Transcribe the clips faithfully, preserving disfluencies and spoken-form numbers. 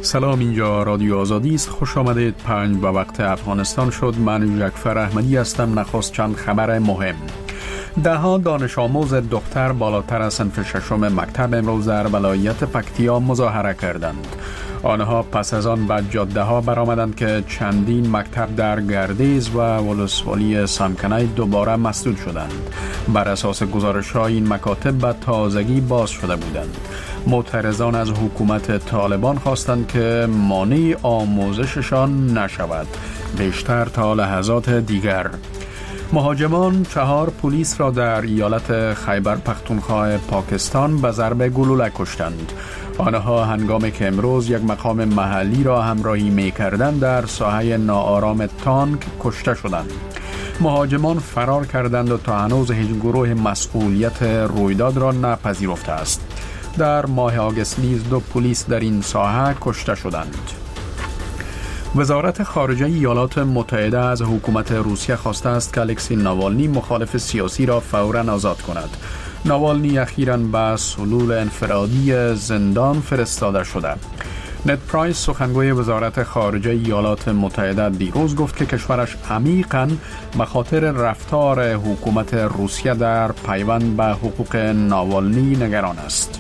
سلام، اینجا رادیو آزادی است. خوش آمدید. پنج و وقت افغانستان شد. من جعفر احمدی هستم. نخست چند خبر مهم. ده ها دانش آموز دختر بالاتر از صنف ششم مکتب امروز در ولایت پکتیا مظاهره کردند. آنها پس از آن به جاده ها برآمدند که چندین مکتب در گردیز و ولسوالی سامکنه دوباره مسدود شدند. بر اساس گزارش ها این مکاتب به تازگی باز شده بودند. معترضان از حکومت طالبان خواستند که مانع آموزششان نشود، بیشتر تا لحظات دیگر. مهاجمان چهار پلیس را در ایالت خیبر پختونخوا پاکستان به ضرب گلوله کشتند. آنها هنگامی که امروز یک مقام محلی را همراهی می کردند در ساحه ناآرام تانک کشته شدند. مهاجمان فرار کردند و تا هنوز هیچ گروه مسئولیت رویداد را نپذیرفته است. در ماه آگوست نیز دو پلیس در این ساحه کشته شدند. وزارت خارجه ایالات متحده از حکومت روسیه خواسته است که الکسی ناوالنی مخالف سیاسی را فوراً آزاد کند. ناوالنی اخیراً به سلول انفرادی زندان فرستاده شده. نت پرایس سخنگوی وزارت خارجه ایالات متحده دیروز گفت که کشورش عمیقاً به خاطر رفتار حکومت روسیه در پیوند به حقوق ناوالنی نگران است.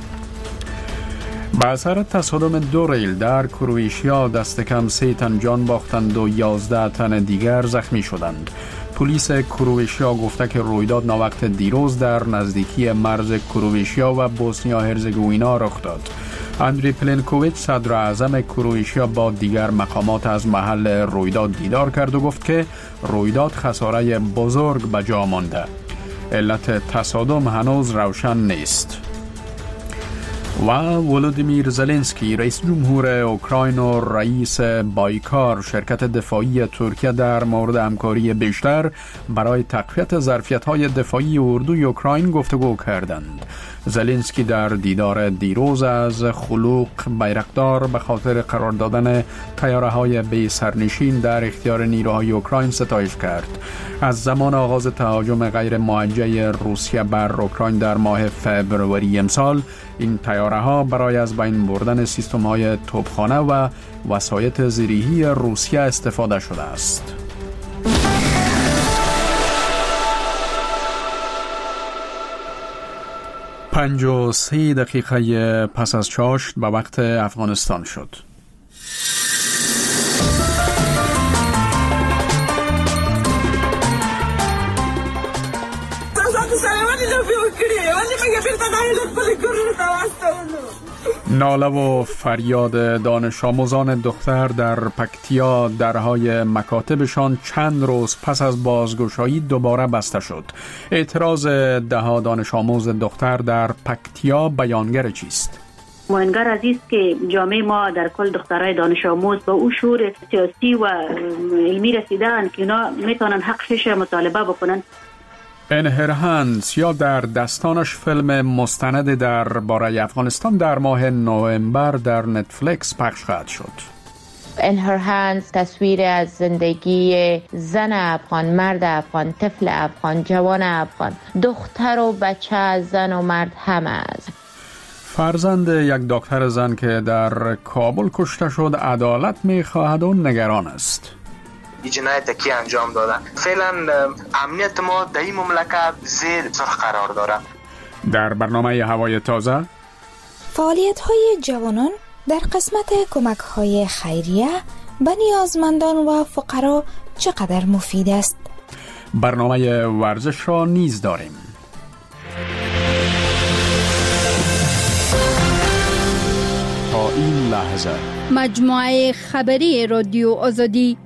به اثر تصادم دو ریل در کرواتیا دست کم سه تن جان باختند و یازده تن دیگر زخمی شدند. پلیس کرواتیا گفته که رویداد ناوقت دیروز در نزدیکی مرز کرواتیا و بوسنیا هرزگوینا رخ داد. اندری پلنکوویچ صدر اعظم کرواتیا با دیگر مقامات از محل رویداد دیدار کرد و گفت که رویداد خساره بزرگ به جا مانده. علت تصادم هنوز روشن نیست. و ولودیمیر زلنسکی رئیس جمهور اوکراین و رئیس بایکار شرکت دفاعی ترکیه در مورد همکاری بیشتر برای تقویت ظرفیت‌های دفاعی اردوی اوکراین گفتگو کردند. زلنسکی در دیدار دیروز از خلوق بیرقدار به خاطر قرار دادن طیاره‌های بی سرنشین در اختیار نیروهای اوکراین ستایش کرد. از زمان آغاز تهاجم غیر موجه روسیه بر اوکراین در ماه فوریه امسال، این طیاره‌ها برای از بین بردن سیستم‌های توپخانه و وسایط زیریهی روسیه استفاده شده است. پنج و سه دقیقه پس از چاشت به وقت افغانستان شد. ناله و فریاد دانش آموزان دختر در پکتیا درهای مکاتبشان چند روز پس از بازگشایی دوباره بسته شد. اعتراض ده ها دانش آموز دختر در پکتیا بیانگر چیست؟ مهمتر از است که جامعه ما در کل دخترای دانش آموز با او شعور سیاسی و علمی رسیدن که اینا میتونن حقش مطالبه بکنن. این هر هندز یا در دستانش فیلم مستند در باره افغانستان در ماه نوامبر در نتفلیکس پخش خواهد شد. این هر هندز تصویر از زندگی زن افغان، مرد افغان، طفل افغان، جوان افغان، دختر و بچه، زن و مرد همه است. فرزند یک دکتر زن که در کابل کشته شد عدالت می‌خواهد و نگران است. این جنایت کی انجام دادن؟ فعلا امنیت ما در این مملکت زیر سرخ قرار داره. در برنامه هوای تازه فعالیت‌های جوانان در قسمت کمک‌های خیریه به نیازمندان و فقرا چقدر مفید است. برنامه ورزش را نیز داریم. تا این لحظه مجموعه خبری رادیو آزادی.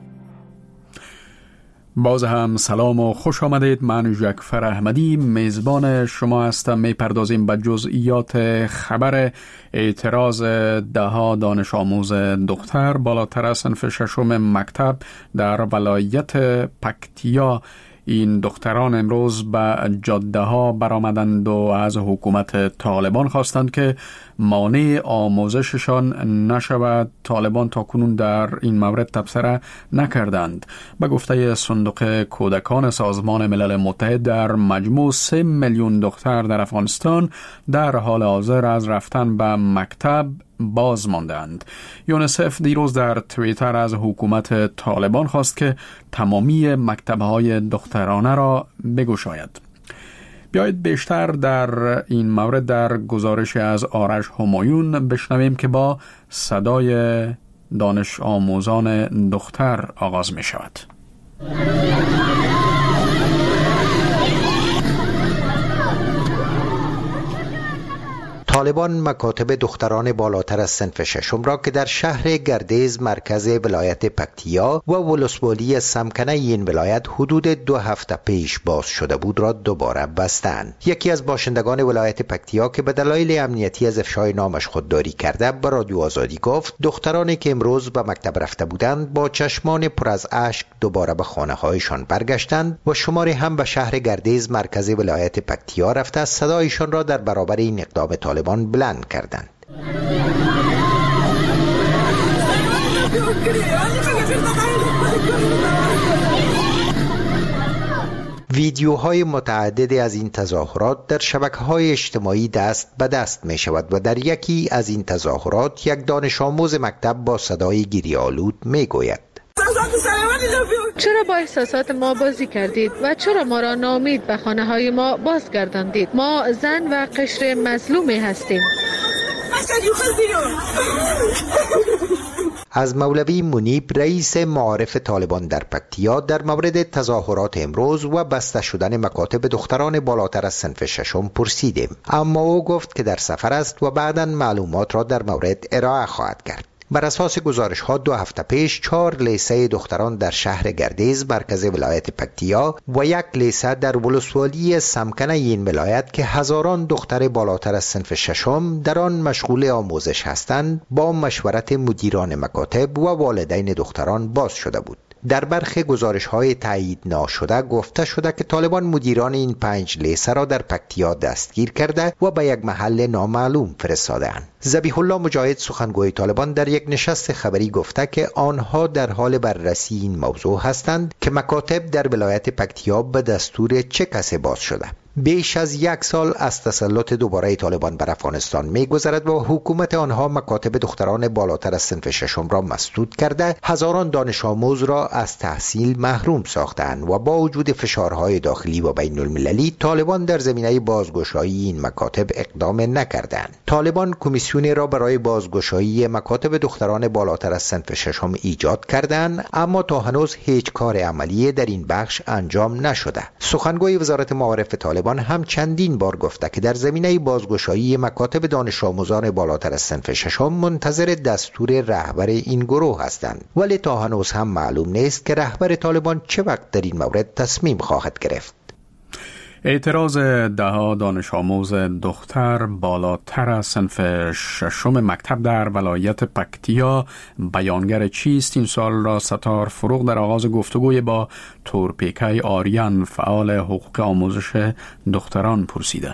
باز هم سلام و خوش آمدید. من جعفر احمدی میزبان شما هستم. میپردازیم به جزئیات خبر اعتراض ده ها دانش آموز دختر بالاتر از صنف ششم مکتب در ولایت پکتیا. این دختران امروز به جاده ها برآمدند و از حکومت طالبان خواستند که مانع آموزششان نشود. طالبان تاکنون در این مورد تبصره نکردند. به گفته صندوق کودکان سازمان ملل متحد در مجموع سه میلیون دختر در افغانستان در حال حاضر از رفتن به مکتب باز ماندند. یونیسف دیروز در توییتر از حکومت طالبان خواست که تمامی مکتب‌های دخترانه را بگشاید. بیایید بیشتر در این مورد در گزارش از آرش همایون بشنویم که با صدای دانش آموزان دختر آغاز می شود. طالبان مکاتب دختران بالاتر از صنف ششم را که در شهر گردیز مرکز ولایت پکتیا و ولسوالی سمکنه این ولایت حدود دو هفته پیش باز شده بود را دوباره بستند. یکی از باشندگان ولایت پکتیا که به دلایل امنیتی از افشای نامش خودداری کرده به رادیو آزادی گفت دخترانی که امروز به مکتب رفته بودند با چشمان پر از اشک دوباره به خانه هایشان برگشتند و شماری هم به شهر گردیز مرکز ولایت پکتیا رفته صدایشان را در برابر این اقدام طالبان بلند کردند. ویدیوهای متعددی از این تظاهرات در شبکه‌های اجتماعی دست به دست می شود و در یکی از این تظاهرات یک دانش آموز مکتب با صدای گریه‌آلود می گوید: چرا با احساسات ما بازی کردید و چرا ما را ناامید به خانه های ما بازگرداندید؟ ما زن و قشر مظلومی هستیم. از مولوی منیب رئیس معارف طالبان در پکتیا در مورد تظاهرات امروز و بسته شدن مکاتب دختران بالاتر از صنف ششم پرسیدیم، اما او گفت که در سفر است و بعداً معلومات را در مورد ارائه خواهد کرد. بر اساس گزارش ها دو هفته پیش چهار لیسه دختران در شهر گردیز مرکز ولایت پکتیا و یک لیسه در ولسوالی سمکنه این ولایت که هزاران دختر بالاتر از صنف ششم در آن مشغول آموزش هستند با مشورت مدیران مکاتب و والدین دختران باز شده بود. در برخی گزارش‌های تایید ناشده گفته شده که طالبان مدیران این پنج لیسه را در پکتیا دستگیر کرده و به یک محل نامعلوم فرستاده‌اند. ذبیح الله مجاهد سخنگوی طالبان در یک نشست خبری گفته که آنها در حال بررسی این موضوع هستند که مکاتب در ولایت پکتیا به دستور چه کسی باز شده. بیش از یک سال از تسلط دوباره طالبان بر افغانستان می‌گذرد و حکومت آنها مکاتب دختران بالاتر از صنف ششم را مسدود کرده، هزاران دانش آموز را از تحصیل محروم ساختند و با وجود فشارهای داخلی و بین المللی طالبان در زمینه بازگشایی این مکاتب اقدام نکردند. طالبان کمیسیونی را برای بازگشایی مکاتب دختران بالاتر از صنف ششم ایجاد کردند، اما تا هنوز هیچ کار عملی در این بخش انجام نشده. سخنگوی وزارت معارف طالبان هم چندین بار گفته که در زمینه بازگشایی مکاتب دانش آموزان بالاتر از صنف ششم منتظر دستور رهبر این گروه هستند، ولی تا هنوز هم معلوم نیست که رهبر طالبان چه وقت در این مورد تصمیم خواهد گرفت. اعتراض دهها دانش آموز دختر بالاتر از صنف ششم مکتب در ولایت پکتیا بیانگر چیست؟ این سوال را ستار فروغ در آغاز گفتگوی با تورپیکای آریان فعال حقوق آموزش دختران پرسیده.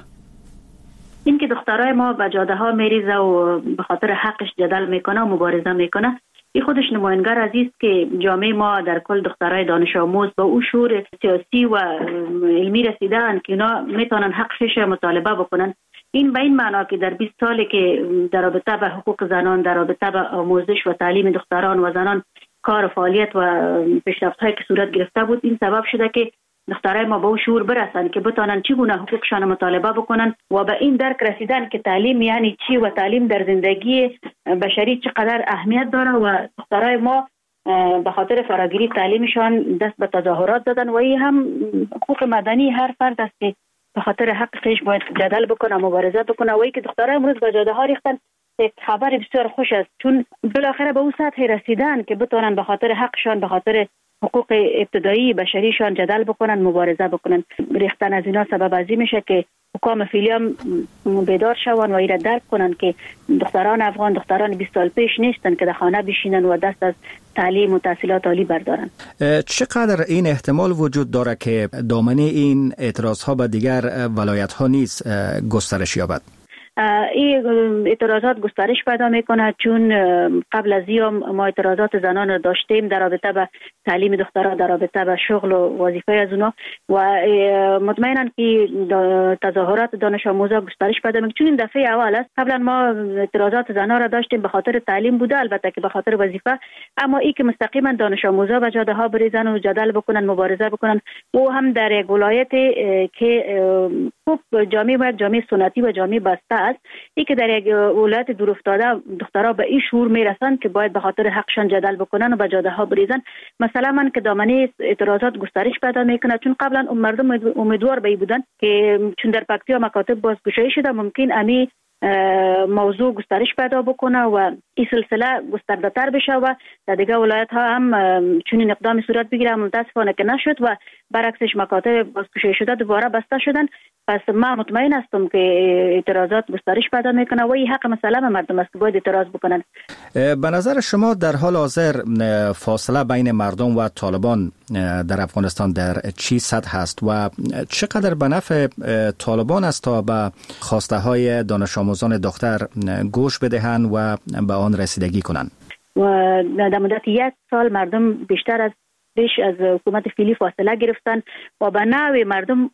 این که دخترای ما به جاده ها میریزه و به خاطر حقش جدل میکنه و مبارزه میکنه، این خودش نمایانگر از است که جامعه ما در کل دخترای دانش آموز با او شور سیاسی و علمی رسیدن که اینا میتونن حقش مطالبه بکنن. این به این معنا که در بیست سالی که در رابطه به حقوق زنان، در رابطه به آموزش و تعلیم دختران و زنان کار و فعالیت و پیشرفت‌هایی که صورت گرفته بود، این سبب شده که دخترای ما به او شعور برسن که بتونن چگونه حقوقشان مطالبه بکنن و به این درک رسیدن که تعلیم یعنی چی و تعلیم در زندگی بشری چقدر اهمیت داره. و دخترای ما به خاطر فراگیری تعلیمشان دست به تظاهرات دادن و این هم حقوق مدنی هر فرد است که به خاطر حقش باید جدل بکنه، مبارزه بکنه. و ای که دخترای امروز به جاده ها ریختن یک خبر بسیار خوش است، چون بالاخره به اون سطح رسیدن که بتونن به خاطر حقشان، به خاطر حقوق ابتدایی بشریشان جدل بکنن، مبارزه بکنن. ریختن از اینا سبب ازی میشه که حکام فعلی هم بیدار شون و ایره درک کنن که دختران افغان دختران بیست سال پیش نیستن که در خانه بشینن و دست از تعلیم و تحصیلات عالی بردارن. چقدر این احتمال وجود داره که دامنه این اعتراض ها به دیگر ولایت ها نیز گسترش یابد؟ این اعتراضات گسترش پیدا میکنه، چون قبل از این ما اعتراضات زنان را داشتیم در رابطه به تعلیم دخترها، در رابطه به شغل و وظیفه از اونا و مطمئنا که تظاهرات دانش آموزا گسترش پیدا میکنه، چون این دفعه اول است. قبلا ما اعتراضات زنان را داشتیم به خاطر تعلیم بوده، البته که به خاطر وظیفه، اما این که مستقیما دانش آموزا به جاده ها بریزن و جدل بکنن، مبارزه بکنن، و هم در یک ولایت که خوب جامعه و جامعه سنتی و جامعه بسته است، این که در یک ولایت دور افتاده دخترها به این شعور میرسن که باید به خاطر حقشان جدل بکنن و به جاده ها بریزن. مثلا من که دامنه اعتراضات گسترش پیدا میکنه، چون قبلا مردم امیدوار به بودن که چون در پکتیا مکاتب بازگشایی شده ممکن امی موضوع گسترش پیدا بکنه و این سلسله گسترده تر بشه و در دیگه ولایت ها هم چون اقدام صورت بگیره، متاسفانه که نشد و برعکسش مکاتب بازگشایی شده دوباره بسته شدن. پس ما مطمئن هستم که اعتراضات گسترش پیدا میکنه و این حق مسلم مردم است که باید اعتراض بکنن. به نظر شما در حال حاضر فاصله بین مردم و طالبان در افغانستان در چی سطح هست و چقدر به نفع طالبان است تا به خواسته های دانش آموزان دختر گوش بدهند و به آن رسیدگی کنند؟ و در مدت یک سال مردم بیشتر از بیش از حکومت فعلی فاصله گرفتن و به نوع مردم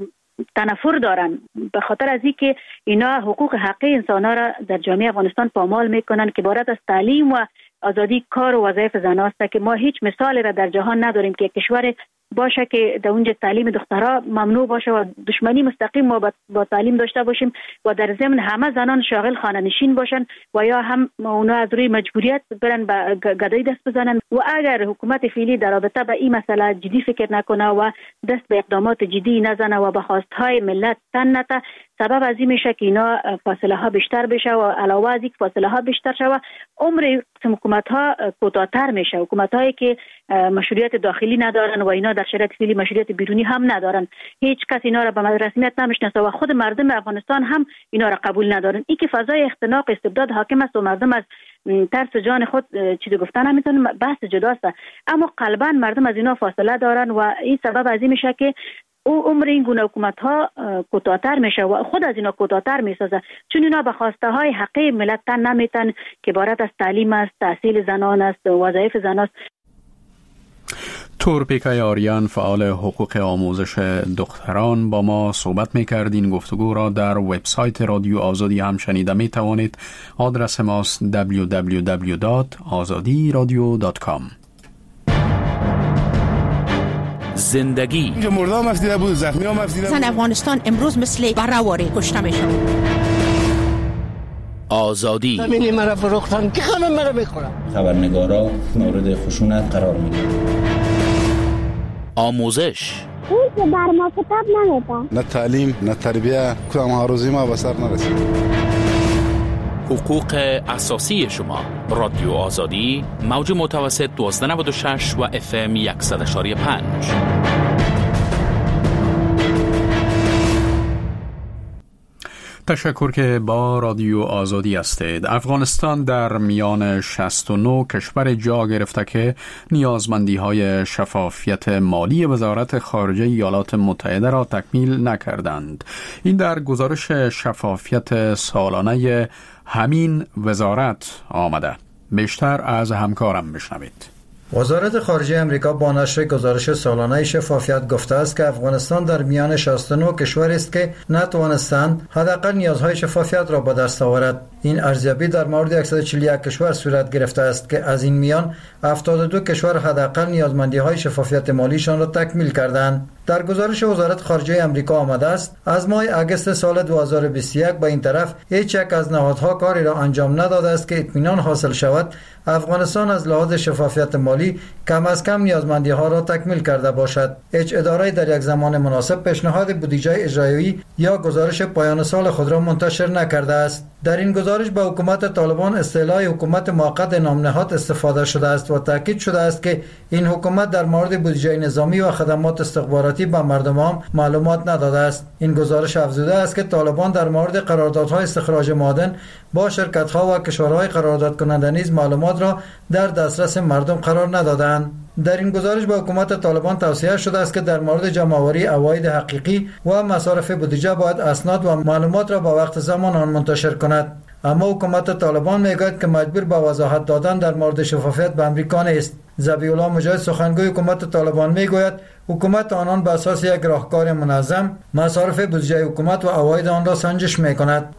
تنفر دارن، به خاطر از اینکه اینا حقوق حقی انسان‌ها را در جامعه افغانستان پامال میکنن که عبارت از تعلیم و آزادی کار و وظایف زنان است که ما هیچ مثالی را در جهان نداریم که کشور باشه که در اونجا تعلیم دخترها ممنوع باشه و دشمنی مستقیم ما با تعلیم داشته باشیم و در ضمن همه زنان شاغل خانه نشین باشن و یا هم اونا از روی مجبوریت برن به گدایی دست بزنن. و اگر حکومت فعلی در رابطه به این مسئله جدی فکر نکنه و دست به اقدامات جدی نزنه و به خواستهای ملت تن نده، سبب از این میشه که اینا فاصله ها بیشتر بشه و علاوه از این فاصله ها بیشتر شه و عمر حکومت ها کوتاه‌تر میشه. حکومت هایی که مشروعیت داخلی ندارن و اینا در شرایط فعلی مشروعیت بیرونی هم ندارن، هیچ کس اینا را به رسمیت نمیشناسه و خود مردم افغانستان هم اینا را قبول ندارن. این که فضای اختناق استبداد حاکم است و مردم از ترس جان خود چیزی گفتن نمیتونن، بحث جداست، اما قلبا مردم از اینا فاصله دارن و این سبب از این میشه که او عمر این گونه حکومت ها کوتاه‌تر میشه و خود از اینا کوتاه‌تر میسازه، چون اینا به خواسته های حقی ملت تن نمیتن که عبارت از تعلیم است، تحصیل زنان است، وظایف زنان است. تورپیکای آریان فعال حقوق آموزش دختران با ما صحبت میکرد. این گفتگو را در وبسایت رادیو آزادی هم شنیده میتوانید. آدرس ماست دبلیو دبلیو دبلیو دات آزادی رادیو دات کام. زندگی اینجا مرده هم افدیده بود، زخمی هم افدیده بود. زن افغانستان امروز مثل برهواری کشته میشن. آزادی زمینی مرا فروختن که همه مرا میخورن. خبرنگارا مورد خشونت قرار میگیرن. آموزش اون که بر ما کتاب نمیدن، نه تعلیم نه تربیه، کدام هاروزی ما به سر نرسید. حقوق اساسی شما. رادیو آزادی، موج متوسط دوازده نود و شش و اف ام صد و پنج. تشکر که با رادیو آزادی هستید. افغانستان در میان شصت و نه کشور جا گرفته که نیازمندی های شفافیت مالی وزارت خارجه ایالات متحده را تکمیل نکردند. این در گزارش شفافیت سالانه همین وزارت آمده. بیشتر از همکارم بشنوید. وزارت خارجه امریکا با نشر گزارش سالانه شفافیت گفته است که افغانستان در میان شصت و نه کشوری است که نتوانستند حداقل نیازهای شفافیت را به دست آورد. این ارزیابی در مورد صد و چهل و یک کشور صورت گرفته است که از این میان هفتاد و دو کشور حداقل نیازمندی‌های شفافیت مالیشان را تکمیل کردند. در گزارش وزارت خارجه امریکا آمده است از ماه اگست سال دو هزار و بیست و یک به این طرف هیچ یک از نهادها کاری را انجام نداده است که اطمینان حاصل شود افغانستان از لحاظ شفافیت مالی کم از کم نیازمندی‌ها را تکمیل کرده باشد. هیچ اداره‌ای در یک زمان مناسب پیشنهاد بودجه اجرایی یا گزارش پایان سال خود را منتشر نکرده است. در این گزارش به حکومت طالبان اصطلاح حکومت موقت نامنهاد استفاده شده است و تاکید شده است که این حکومت در مورد بودجه نظامی و خدمات استخباراتی به مردم عام معلومات نداده است. این گزارش افزوده است که طالبان در مورد قراردادهای استخراج معادن با شرکت‌ها و کشورهای قرارداد کننده نیز معلومات را در دسترس مردم قرار ندادند. در این گزارش به حکومت طالبان توصیه شده است که در مورد جمع‌آوری عواید حقیقی و مصارف بودجه باید اسناد و معلومات را با وقت زمان آن منتشر کند. اما حکومت طالبان میگوید که مجبور به وضاحت دادن در مورد شفافیت به امریکا نیست. ذبیح الله مجاهد سخنگوی حکومت طالبان میگوید حکومت آنان به اساس یک راهکار منظم مصارف بودجه حکومت و عواید آن را سنجش میکند.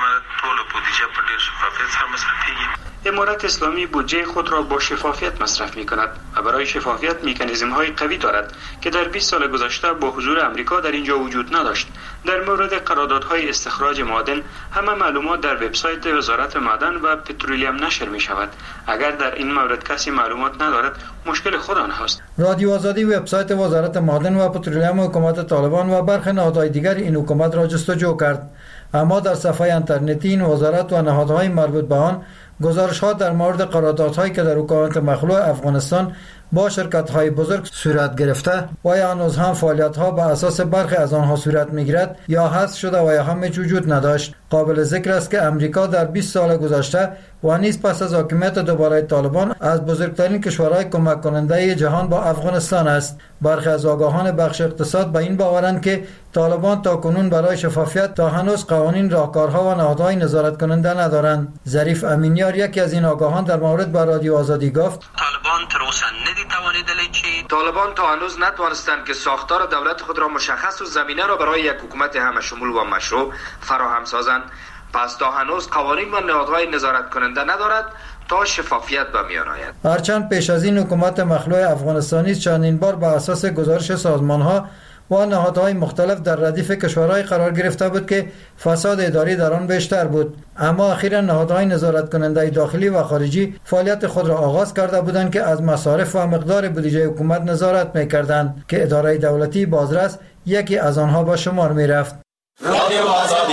امارت اسلامی بودجه خود را با شفافیت مصرف می کند و برای شفافیت مکانیزم های قوی دارد که در بیست سال گذشته با حضور امریکا در اینجا وجود نداشت. در مورد قراردادهای استخراج معدن همه معلومات در وبسایت وزارت معدن و پترولیوم نشر می شود. اگر در این مورد کسی معلومات ندارد مشکل خود آنها است. رادیو آزادی وبسایت وزارت معدن و پترولیوم حکومت طالبان و برخی نهادهای دیگر این حکومت را جستجو کرد، اما در صفحه اینترنتی این وزارت و نهادهای مربوط به آن گزارش ها در مورد قراردادهایی که در حکومت مخلوع افغانستان با شرکت های بزرگ صورت گرفته و یا هنوز هم فعالیت ها به اساس برخی از آنها صورت میگیرد یا حذف شده و یا هم وجود نداشت. قابل ذکر است که امریکا در بیست سال گذشته و نیز پس از حاکمیت دوباره طالبان از بزرگترین کشورهای کمک کننده جهان با افغانستان است. برخی از آگاهان بخش اقتصاد به این باورند که طالبان تا کنون برای شفافیت تا هنوز قوانین، راهکارها و نهادهای نظارت کننده ندارند. ظریف امینیار یکی از این آگاهان در مورد با رادیو آزادی گفت طالبان تروسا ندی توانیدلی چی طالبان تا هنوز نتوانستند که ساختار دولت خود را مشخص و زمینه را برای یک حکومت همه شمول و مشروع فراهم سازند. پس تا هنوز قوانین و نهادهای نظارت کننده ندارد تا شفافیت به میان آید. هرچند پیش از این حکومت مخلوع افغانستانی چندین بار بر اساس گزارش سازمان‌ها و نهادهای مختلف در ردیف کشورهای قرار گرفته بود که فساد اداری در آن بیشتر بود، اما اخیراً نهادهای نظارت کننده داخلی و خارجی فعالیت خود را آغاز کرده بودند که از مصارف و مقدار بودجه حکومت نظارت می‌کردند که اداره دولتی بازرس یکی از آنها به شمار می‌رفت. رادیو آزادی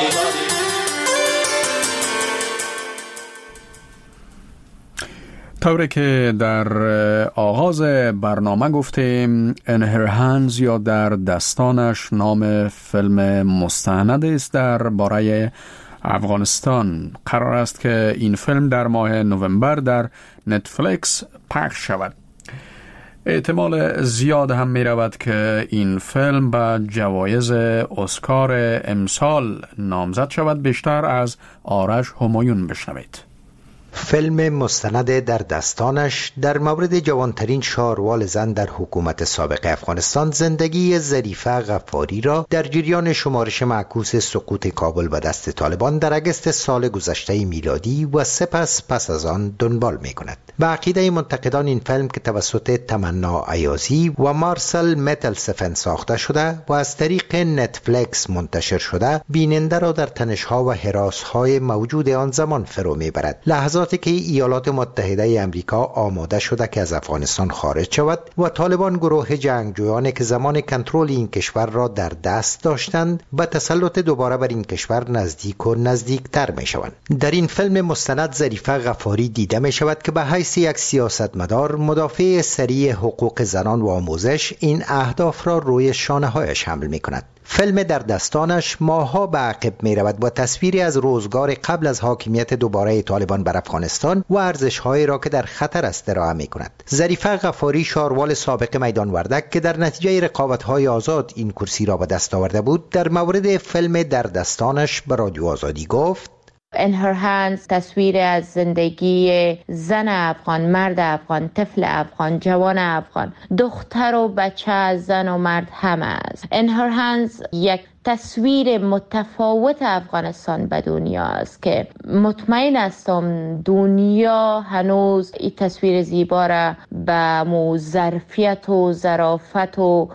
طوری که در آغاز برنامه گفتیم In Her Hands یا در دستانش نام فیلم مستند است در باره افغانستان. قرار است که این فیلم در ماه نوامبر در نتفلیکس پخش شود. احتمال زیاد هم می رود که این فیلم به جوایز اسکار امسال نامزد شود. بیشتر از آرش همایون بشنوید. فیلم مستند در دستانش در مورد جوانترین شاروال زن در حکومت سابق افغانستان زندگی ظریفه غفاری را در جریان شمارش معکوس سقوط کابل به دست طالبان در اگست سال گذشته میلادی و سپس پس از آن دنبال می کند. به عقیده منتقدان این فیلم که توسط تمنا ایازی و مارسل متلسفن ساخته شده و از طریق نتفلیکس منتشر شده، بیننده را در تنش‌ها و هراس‌های موجود آن زمان فرو می‌برد. لحظاتی که ایالات متحده امریکا آماده شده که از افغانستان خارج شود و طالبان گروه جنگجویانی که زمان کنترل این کشور را در دست داشتند به تسلط دوباره بر این کشور نزدیک و نزدیکتر می‌شوند. در این فیلم مستند ظریفه غفاری دیده می‌شود که به حیث یک سیاستمدار مدافع سریع حقوق زنان و آموزش این اهداف را روی شانه‌هایش حمل می‌کند. فیلم در دستانش ماها به عقب می رود و تصویری از روزگار قبل از حاکمیت دوباره طالبان بر افغانستان و ارزش‌هایی را که در خطر است ارائه می کند. ظریفه غفاری شاروال سابق میدان وردک که در نتیجه رقابت‌های آزاد این کرسی را به دست آورده بود، در مورد فیلم در دستانش به رادیو آزادی گفت In her hands تصویر از زندگی زن افغان، مرد افغان، طفل افغان، جوان افغان، دختر و بچه، زن و مرد همه است. In her hands یک تصویر متفاوت افغانستان به دنیا است که مطمئن هستم دنیا هنوز این تصویر زیبا را به مو ظرفیت و ظرافت و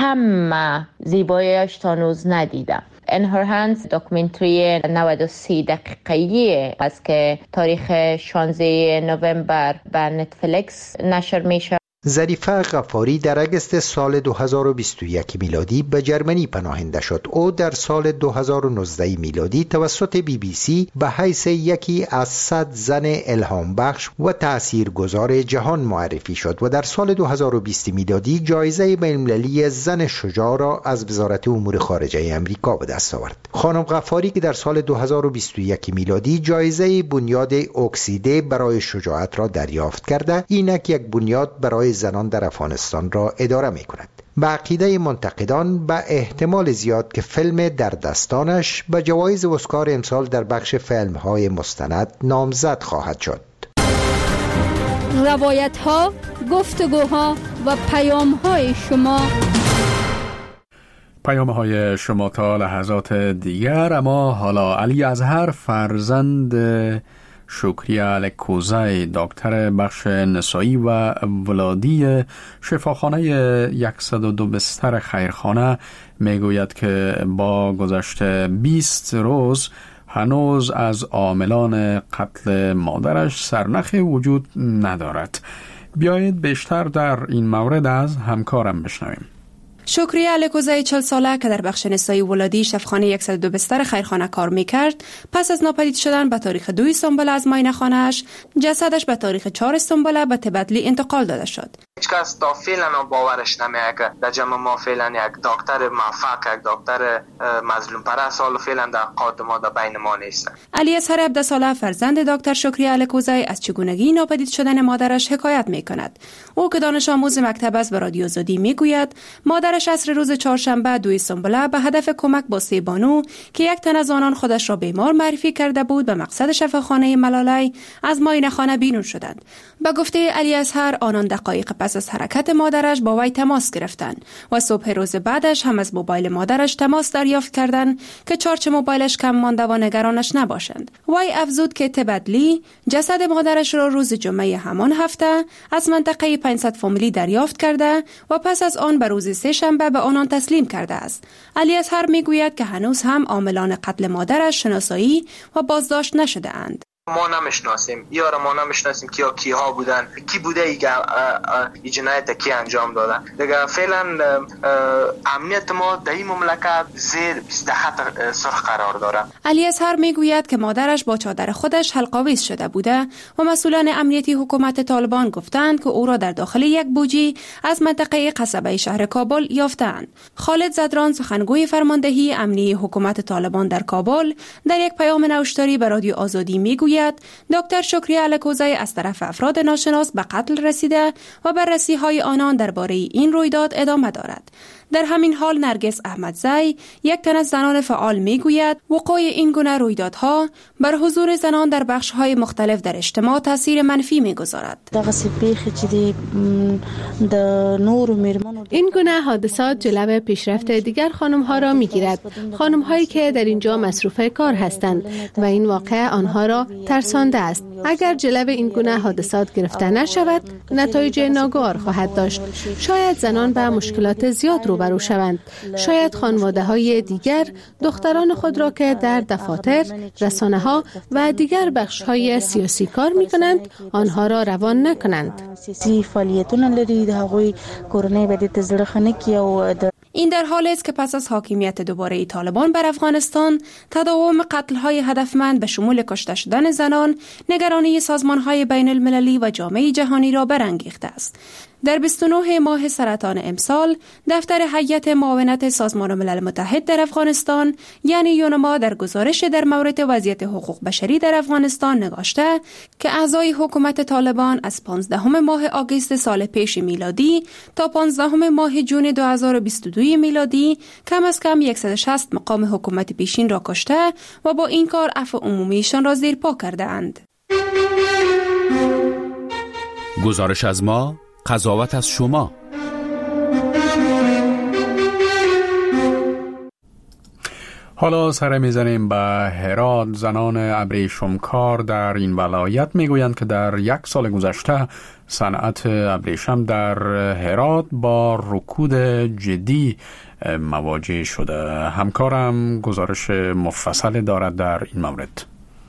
همه زیباییش تا هنوز ندیده. In Her Hands داکومنتری نود و سه دقیقه‌ای است که تاریخ شانزده نوامبر به نتفلیکس نشر میشه. ظریفه غفاری در اگست سال دو هزار و بیست و یک میلادی به جرمنی پناهنده شد. او در سال دو هزار و نوزده میلادی توسط بی بی سی به حیث یکی از صد زن الهام بخش و تاثیرگذار جهان معرفی شد و در سال دو هزار و بیست میلادی جایزه بین‌المللی زن شجاع را از وزارت امور خارجه امریکا به دست آورد. خانم غفاری که در سال دو هزار و بیست و یک میلادی جایزه بنیاد اکسیده برای شجاعت را دریافت کرده، اینک یک بنیاد برای حقوق زنان در افغانستان را اداره می کند. به عقیده منتقدان به احتمال زیاد که فیلم در دستانش به جوایز اسکار امسال در بخش فیلم‌های مستند نامزد خواهد شد. روایت‌ها، گفتگوها و پیام‌های شما پیام‌های شما تا لحظات دیگر. اما حالا علی اظهر فرزند شکریه الکوزی دکتر بخش نسایی و ولادی شفاخانه صد و دو بستر خیرخانه میگوید که با گذشت بیست روز هنوز از عاملان قتل مادرش سرنخی وجود ندارد. بیایید بیشتر در این مورد از همکارم بشنویم. شکریه الکوزی چهل ساله که در بخش نسایی ولادی شفاخانه صد و دو بستر خیرخانه کار میکرد، پس از ناپدید شدن به تاریخ دو استانبول از معاینه خانه‌اش، جسدش به تاریخ چهار استانبول به تبدلی انتقال داده شد. هیچ کس تا فعلا باورش نمیاد که در جمع ما فعلا یک دکتر موفق، یک دکتر مظلوم پرست سال فعلا در قاد ما در بین ما نیست. علی اظهر هفده ساله فرزند دکتر شکریه الکوزی از چگونگی ناپدید شدن مادرش حکایت میکند. او که دانش آموز مکتب است به رادیو آزادی میگوید مادرش عصر روز چهارشنبه دو استانبول به هدف کمک با سه بانو که یک تن از آنان خودش را بیمار معرفی کرده بود به مقصد شفاخانه ملالی از معاینه خانه بیرون شدند. به گفته علی اظهر آنان دقایق پس از حرکت مادرش با وی تماس گرفتند و صبح روز بعدش هم از موبایل مادرش تماس دریافت کردند که چارچ موبایلش کم مانده و نگرانش نباشند. وی افزود که تبدلی جسد مادرش را روز جمعه همان هفته از منطقه پانصد فامیلی دریافت کرده و پس از آن به روز سه شنبه به آنان تسلیم کرده است. علی اظهر میگوید که هنوز هم عاملان قتل مادرش شناسایی و بازداشت نشده اند. ما نمیشناسیم، یارا ما نمیشناسیم کیا کیها بودن، کی بوده ای این جنایت کی انجام دادن. دیگه فعلا امنیت ما در این مملکت زیر بیست خط سرخ قرار داره. علی اظهر میگوید که مادرش با چادر خودش حلق‌آویز شده بوده و مسئولان امنیتی حکومت طالبان گفتند که او را در داخل یک بوجی از منطقه قصبه شهر کابل یافتند. خالد زدران سخنگوی فرماندهی امنیتی حکومت طالبان در کابل در یک پیام نوشتاری به رادیو آزادی میگوید دکتر شکریه الکوزی از طرف افراد ناشناس به قتل رسیده و بررسی‌های آنان درباره این رویداد ادامه دارد. در همین حال نرگس احمدزی یک تن از زنان فعال میگوید وقوع این گونه رویدادها بر حضور زنان در بخش‌های مختلف در اجتماع تاثیر منفی میگذارد. این گونه حادثات جلوه پیشرفت دیگر خانم‌ها را میگیرد، خانم‌هایی که در اینجا مصروف کار هستند و این واقعه آنها را ترسانده است. اگر جلوه این گونه حادثات گرفته نشود، نتایج ناگوار خواهد داشت. شاید زنان به مشکلات زیاد روبرو شوند. شاید خانواده‌های دیگر دختران خود را که در دفاتر، رسانه‌ها و دیگر بخش‌های سیاسی کار می‌کنند، آنها را روان نکنند. این در حالی است که پس از حاکمیت دوباره طالبان بر افغانستان، تداوم قتل‌های هدفمند به شمول کشته شدن زنان، نگرانی سازمان‌های بین المللی و جامعه جهانی را برانگیخته است. در بیست و نه ماه سرطان امسال، دفتر هیئت معاونت سازمان ملل متحد در افغانستان یعنی یونما در گزارش در مورد وضعیت حقوق بشری در افغانستان نگاشته که اعضای حکومت طالبان از پانزدهم ماه آگوست سال پیش میلادی تا پانزدهم ماه جون دو هزار و بیست و دو میلادی کم از کم صد و شصت مقام حکومت پیشین را کشته و با این کار عفو عمومیشان را زیر پا کرده اند. گزارش از ما، قضاوت از شما. حالا سر میزنیم به هرات. زنان ابریشمکار در این ولایت میگویند که در یک سال گذشته صنعت ابریشم در هرات با رکود جدی مواجه شده. همکارم گزارش مفصل دارد در این مورد.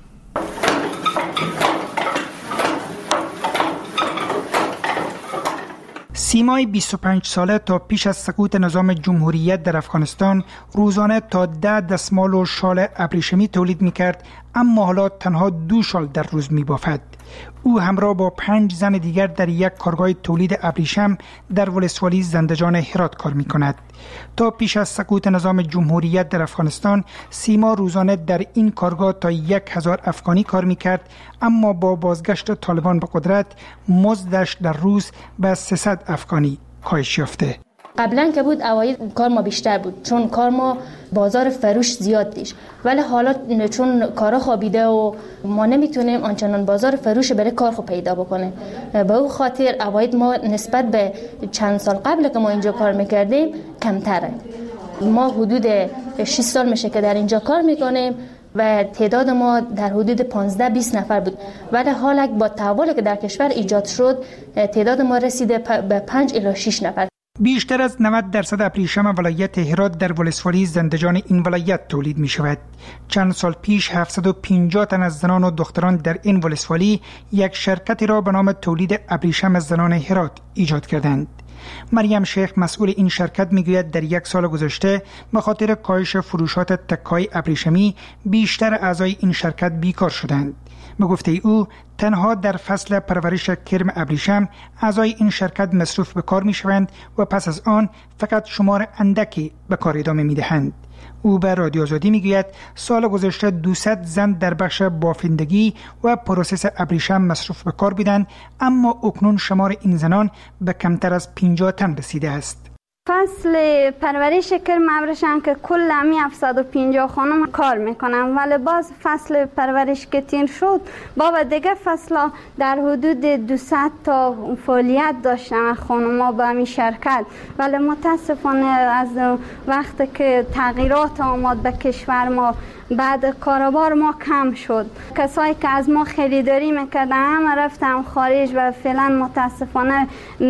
سیمای بیست و پنج ساله تا پیش از سقوط نظام جمهوریت در افغانستان روزانه تا ده دستمال و شال ابریشمی تولید می‌کرد، اما حالا تنها دو شال در روز می‌بافد. او همراه با پنج زن دیگر در یک کارگاه تولید ابریشم در ولسوالی زندجان هرات کار می کند. تا پیش از سقوط نظام جمهوریت در افغانستان، سیما روزانه در این کارگاه تا یک هزار افغانی کار می کرد، اما با بازگشت طالبان به قدرت مزدش در روز به سیصد افغانی کاهش یافته. قبلا که بود اوایل کار ما بیشتر بود، چون کار ما بازار فروش زیاد دیش، ولی حالا چون کارا خوابیده و ما نمیتونیم آنچنان بازار فروش برای کار خو پیدا بکنیم، به او خاطر اوایل ما نسبت به چند سال قبل که ما اینجا کار میکردیم کمتره. ما حدود شش سال میشه که در اینجا کار میکنیم و تعداد ما در حدود پانزده بیست نفر بود، ولی حالا با تحولی که در کشور ایجاد شد تعداد ما رسیده به پنج الی شش نفر. بیشتر از نود درصد ابریشم ولایت هرات در ولسوالی زندجان این ولایت تولید می شود. چند سال پیش هفتصد و پنجاه تن از زنان و دختران در این ولسوالی یک شرکتی را به نام تولید ابریشم زنان هرات ایجاد کردند. مریم شیخ مسئول این شرکت میگوید در یک سال گذشته به خاطر کاهش فروشات تکه‌های ابریشمی بیشتر اعضای این شرکت بیکار شدند. به گفته او تنها در فصل پرورش کرم ابریشم اعضای این شرکت مصروف به کار می شوند و پس از آن فقط شمار اندکی به کار ادامه می دهند. او به رادیو آزادی می گوید سال گذشته دویست زن در بخش بافندگی و پروسس ابریشم مصروف به کار بودند، اما اکنون شمار این زنان به کمتر از پنجاه تن رسیده است. فصل پرورش کرم ابریشم که کل همی هفتصد و پنجاه خانم کار میکنم، ولی باز فصل پرورش که تین شد بابا دیگه فصل در حدود دویست تا فعالیت داشتم خانم به همی شرکت، ولی متاسفانه از وقتی که تغییرات آمد به کشور ما بعد کاروبار ما کم شد. کسایی که از ما خریداری میکردن همه رفتم خارج و فعلا متاسفانه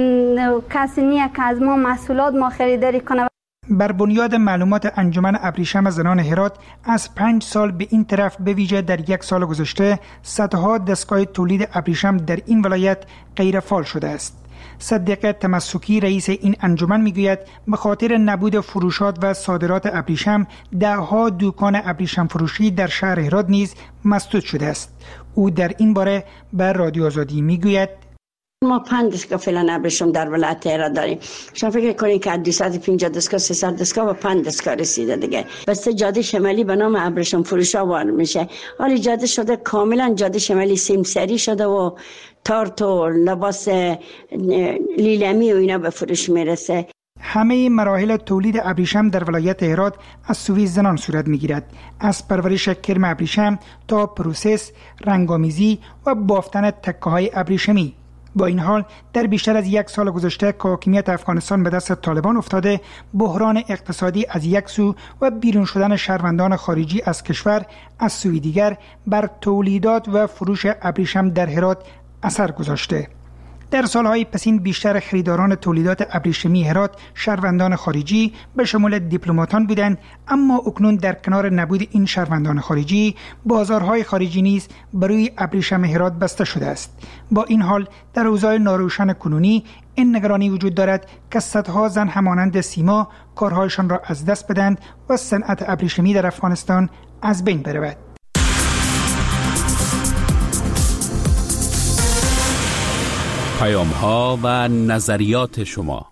کسی نیه که از ما محصولات ما خریداری کنه. بر بنیاد معلومات انجمن ابریشم زنان هرات از پنج سال به این طرف به ویژه در یک سال گذشته صدها دستگاه تولید ابریشم در این ولایت غیر فعال شده است. صدیق تمسکی رئیس این انجمن میگوید به خاطر نبود فروشات و صادرات ابریشم دهها دکان ابریشم فروشی در شهر هرات نیز مسدود شده است. او در این باره به رادیو آزادی میگوید ما پنج دستگاه فعلا ابریشم در ولایت هرات داریم. شما فکر کنید که دویست و پنجاه دستگاه سیصد دستگاه و پنج دستگاه رسیده دیگه. بس جاده شمالی به نام ابریشم فروشا وارد میشه. حالی جاده شده کاملا جاده شمالی سیمسری شده و تارت و لباس لیلمی و اینا به فروش میرسه. همه مراحل تولید ابریشم در ولایت هرات از سوی زنان صورت میگیرد، از پرورش کرم ابریشم تا پروسس، رنگامیزی و بافتن تکه‌های ابریشمی. با این حال در بیشتر از یک سال گذشته که حاکمیت افغانستان به دست طالبان افتاده، بحران اقتصادی از یک سو و بیرون شدن شهروندان خارجی از کشور از سوی دیگر بر تولیدات و فروش ابریشم در هرات اثر گذاشته. در سالهای پسین بیشتر خریداران تولیدات ابریشمی هرات شهروندان خارجی به شمول دیپلماتان بودند، اما اکنون در کنار نبود این شهروندان خارجی بازارهای خارجی نیز برای ابریشم هرات بسته شده است. با این حال در اوضاع ناروشن کنونی این نگرانی وجود دارد که صدها زن همانند سیما کارهایشان را از دست بدند و صنعت ابریشمی در افغانستان از بین برود. پیام ها و نظریات شما.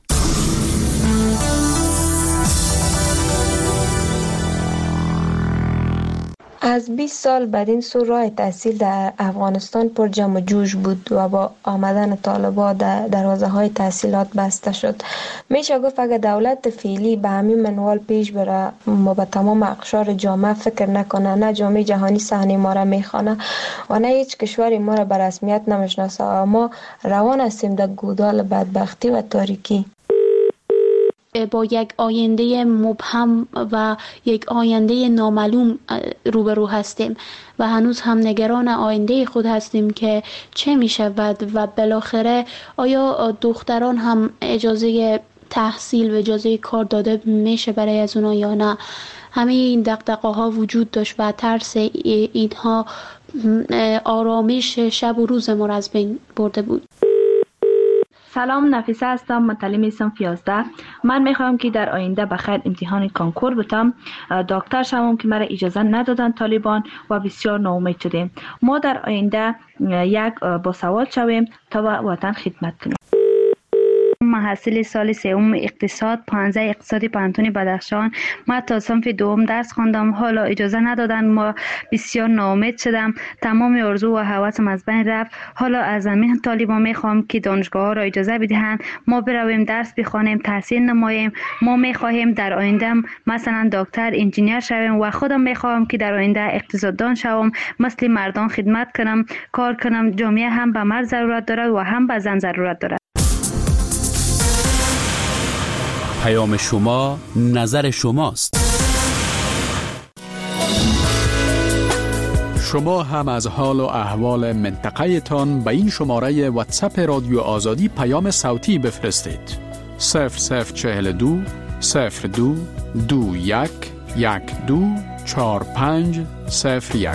از بیست سال بعد این سو راه تحصیل در افغانستان پر جمع و جوش بود و با آمدن طالبان در دروازه های تحصیلات بسته شد. میشه گفت اگر دولت فعلی به همین منوال پیش بره ما به تمام اقشار جامعه فکر نکنه، نه جامعه جهانی صحنه ما را میخوانه و نه هیچ کشوری ما را به رسمیت نمیشناسه و ما روان هستیم در گودال بدبختی و تاریکی. با یک آینده مبهم و یک آینده نامعلوم روبرو هستیم و هنوز هم نگران آینده خود هستیم که چه می شود و بالاخره آیا دختران هم اجازه تحصیل و اجازه کار داده میشه برای از اونا یا نه. همه این دغدغه ها وجود داشت و ترس اینها آرامش شب و روز ما را از بین برده بود. سلام، نفیسه هستم، متعلم صنف یازده. من میخوام که در آینده بخیر امتحان کانکور بتم، دکتر شوم که مرا اجازه ندادن طالبان و بسیار ناامید شدیم. ما در آینده یک باسواد شویم تا وطن خدمت کنیم. محصل سال سوم اقتصاد پانزده اقتصادی پانتون بدخشان. ما تا صنف دوم درس خواندم، حالا اجازه ندادن، ما بسیار ناامید شدم، تمام آرزو و هوسم از بین رفت. حالا از همین طالبان میخوام که دانشگاه ها را اجازه بدهند ما برویم درس بخوانیم، تحصیل نماییم. ما میخواهیم در آینده مثلا دکتر، انجینیر شویم و خودم میخوام که در آینده اقتصاددان شوم، مثل مردان خدمت کنم، کار کنم. جامعه هم به مرد ضرورت دارد و هم به زن ضرورت دارد. پیام شما نظر شماست. شما هم از حال و احوال منطقه تان به این شماره واتساپ رادیو آزادی پیام صوتی بفرستید. صفر صفر چهل دو صفر دو دو یک یک دو چار پنج صفر یک.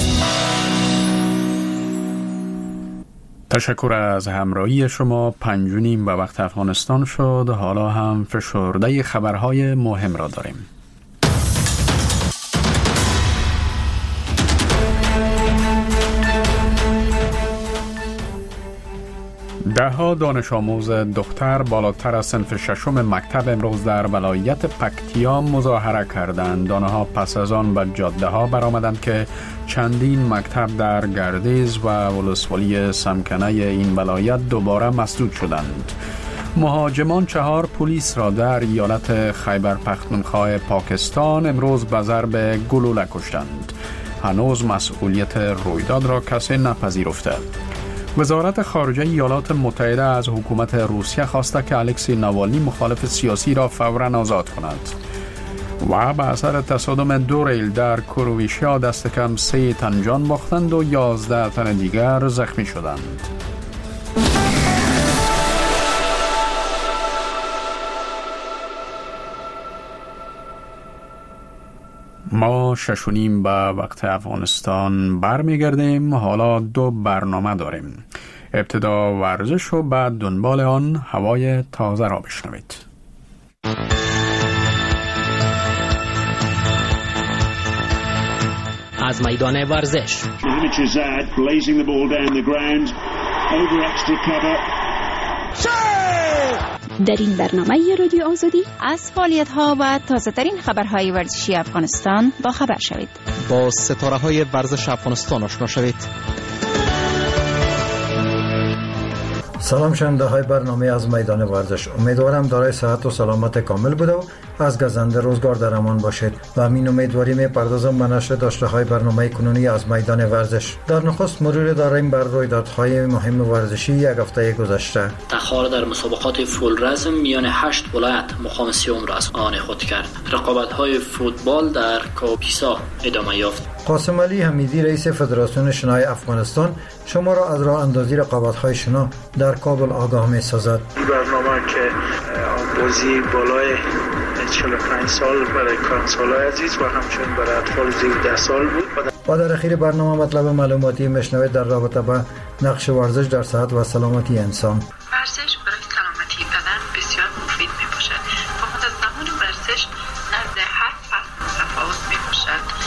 تشکر از همراهی شما. پنج و نیم به وقت افغانستان شد. حالا هم فشرده خبرهای مهم را داریم. ده ها دانش آموز دختر بالاتر از صنف ششم مکتب امروز در ولایت پکتیا مظاهره کردند. آنها پس از آن به جاده ها برآمدند که چندین مکتب در گردیز و ولسوالی سمکنه این ولایت دوباره مسدود شدند. مهاجمان چهار پلیس را در ایالت خیبر پختونخوا پاکستان امروز به ضرب گلوله کشتند. هنوز مسئولیت رویداد را کسی نپذیرفته. وزارت خارجه ایالات متحده از حکومت روسیه خواسته که الکسی ناوالنی مخالف سیاسی را فوراً آزاد کند. و به اثر تصادم دو ریل در کرواتیا دست کم سه تن جان باختند و یازده تن دیگر زخمی شدند. ما شش و نیم به وقت افغانستان برمیگردیم. حالا دو برنامه داریم. ابتدا ورزش و بعد دنبال آن هوای تازه را بشنوید. از میدان ورزش در این برنامه رادیو آزادی از فعالیت‌ها و تازه‌ترین خبرهای ورزشی افغانستان با خبر شوید. با ستاره‌های ورزش افغانستان آشنا شوید. سلام شنونده های برنامه از میدان ورزش. امیدوارم دارای صحت و سلامت کامل بوده و از گزنده روزگار در امان باشید. و همین امیدواری می‌پردازم به نشر داشته های برنامه کنونی از میدان ورزش. در نخست مرور داریم بر رویدادهای مهم ورزشی یک هفته گذشته. تخار در مسابقات فول رزم میان هشت ولایت مقام سوم را از آن خود کرد. رقابت‌های فوتبال در کاپیسا ادامه یافت. قاسم علی حمیدی رئیس فدراسیون شنای افغانستان شما را از راه اندازی رقابت‌های شنا در کابل آگاه می‌سازد. این برنامه که بازی بالای چهل و پنج سال برای کانسال‌های عزیز و همچنین برای اطفال زیر ده سال بود. و در اخیر برنامه مطلب معلوماتی میشنوید در رابطه با نقش ورزش در صحت و سلامتی انسان. ورزش برای سلامتی بدن بسیار مفید میباشد. فقط از زمان ورزش نزد هر فرد متفاوت میباشد.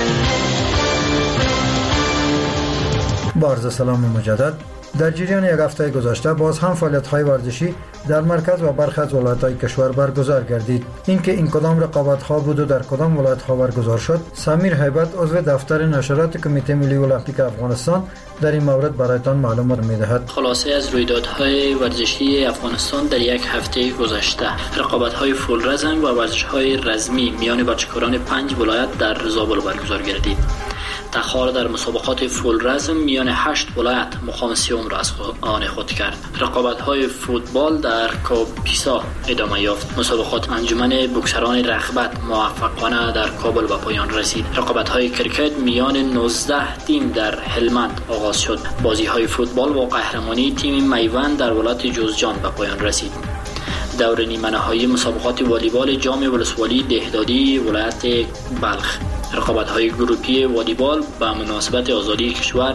با عرض سلام مجدد. در جریان یک هفته گذشته باز هم فعالیت‌های ورزشی در مرکز و برخی از ولایت‌های کشور برگزار گردید. اینکه این کدام رقابت‌ها بود و در کدام ولایت‌ها برگزار شد، سمیر هیبت عضو دفتر نشرات کمیته ملی المپیک افغانستان در این مورد برایتان معلومات می‌دهد. خلاصه از رویدادهای ورزشی افغانستان در یک هفته گذشته، رقابت‌های فول رزم و ورزش‌های رزمی میان بچه‌کاران پنج ولایت در زابل برگزار گردید. تخار در مسابقات فول رزم میان هشت ولایت مقام سوم را از آن خود کرد. رقابت‌های فوتبال در کاپیسا ادامه یافت. مسابقات انجمن بوکسران رغبت موفقانه در کابل به پایان رسید. رقابت‌های کرکت میان نوزده تیم در هلمند آغاز شد. بازی‌های فوتبال و قهرمانی تیم میوند در ولایت جوزجان به پایان رسید. دور نیمه نهایی مسابقات والیبال جام ولسوالی دهدادی ولایت بلخ. رقابت‌های گروپی والیبال به مناسبت آزادی کشور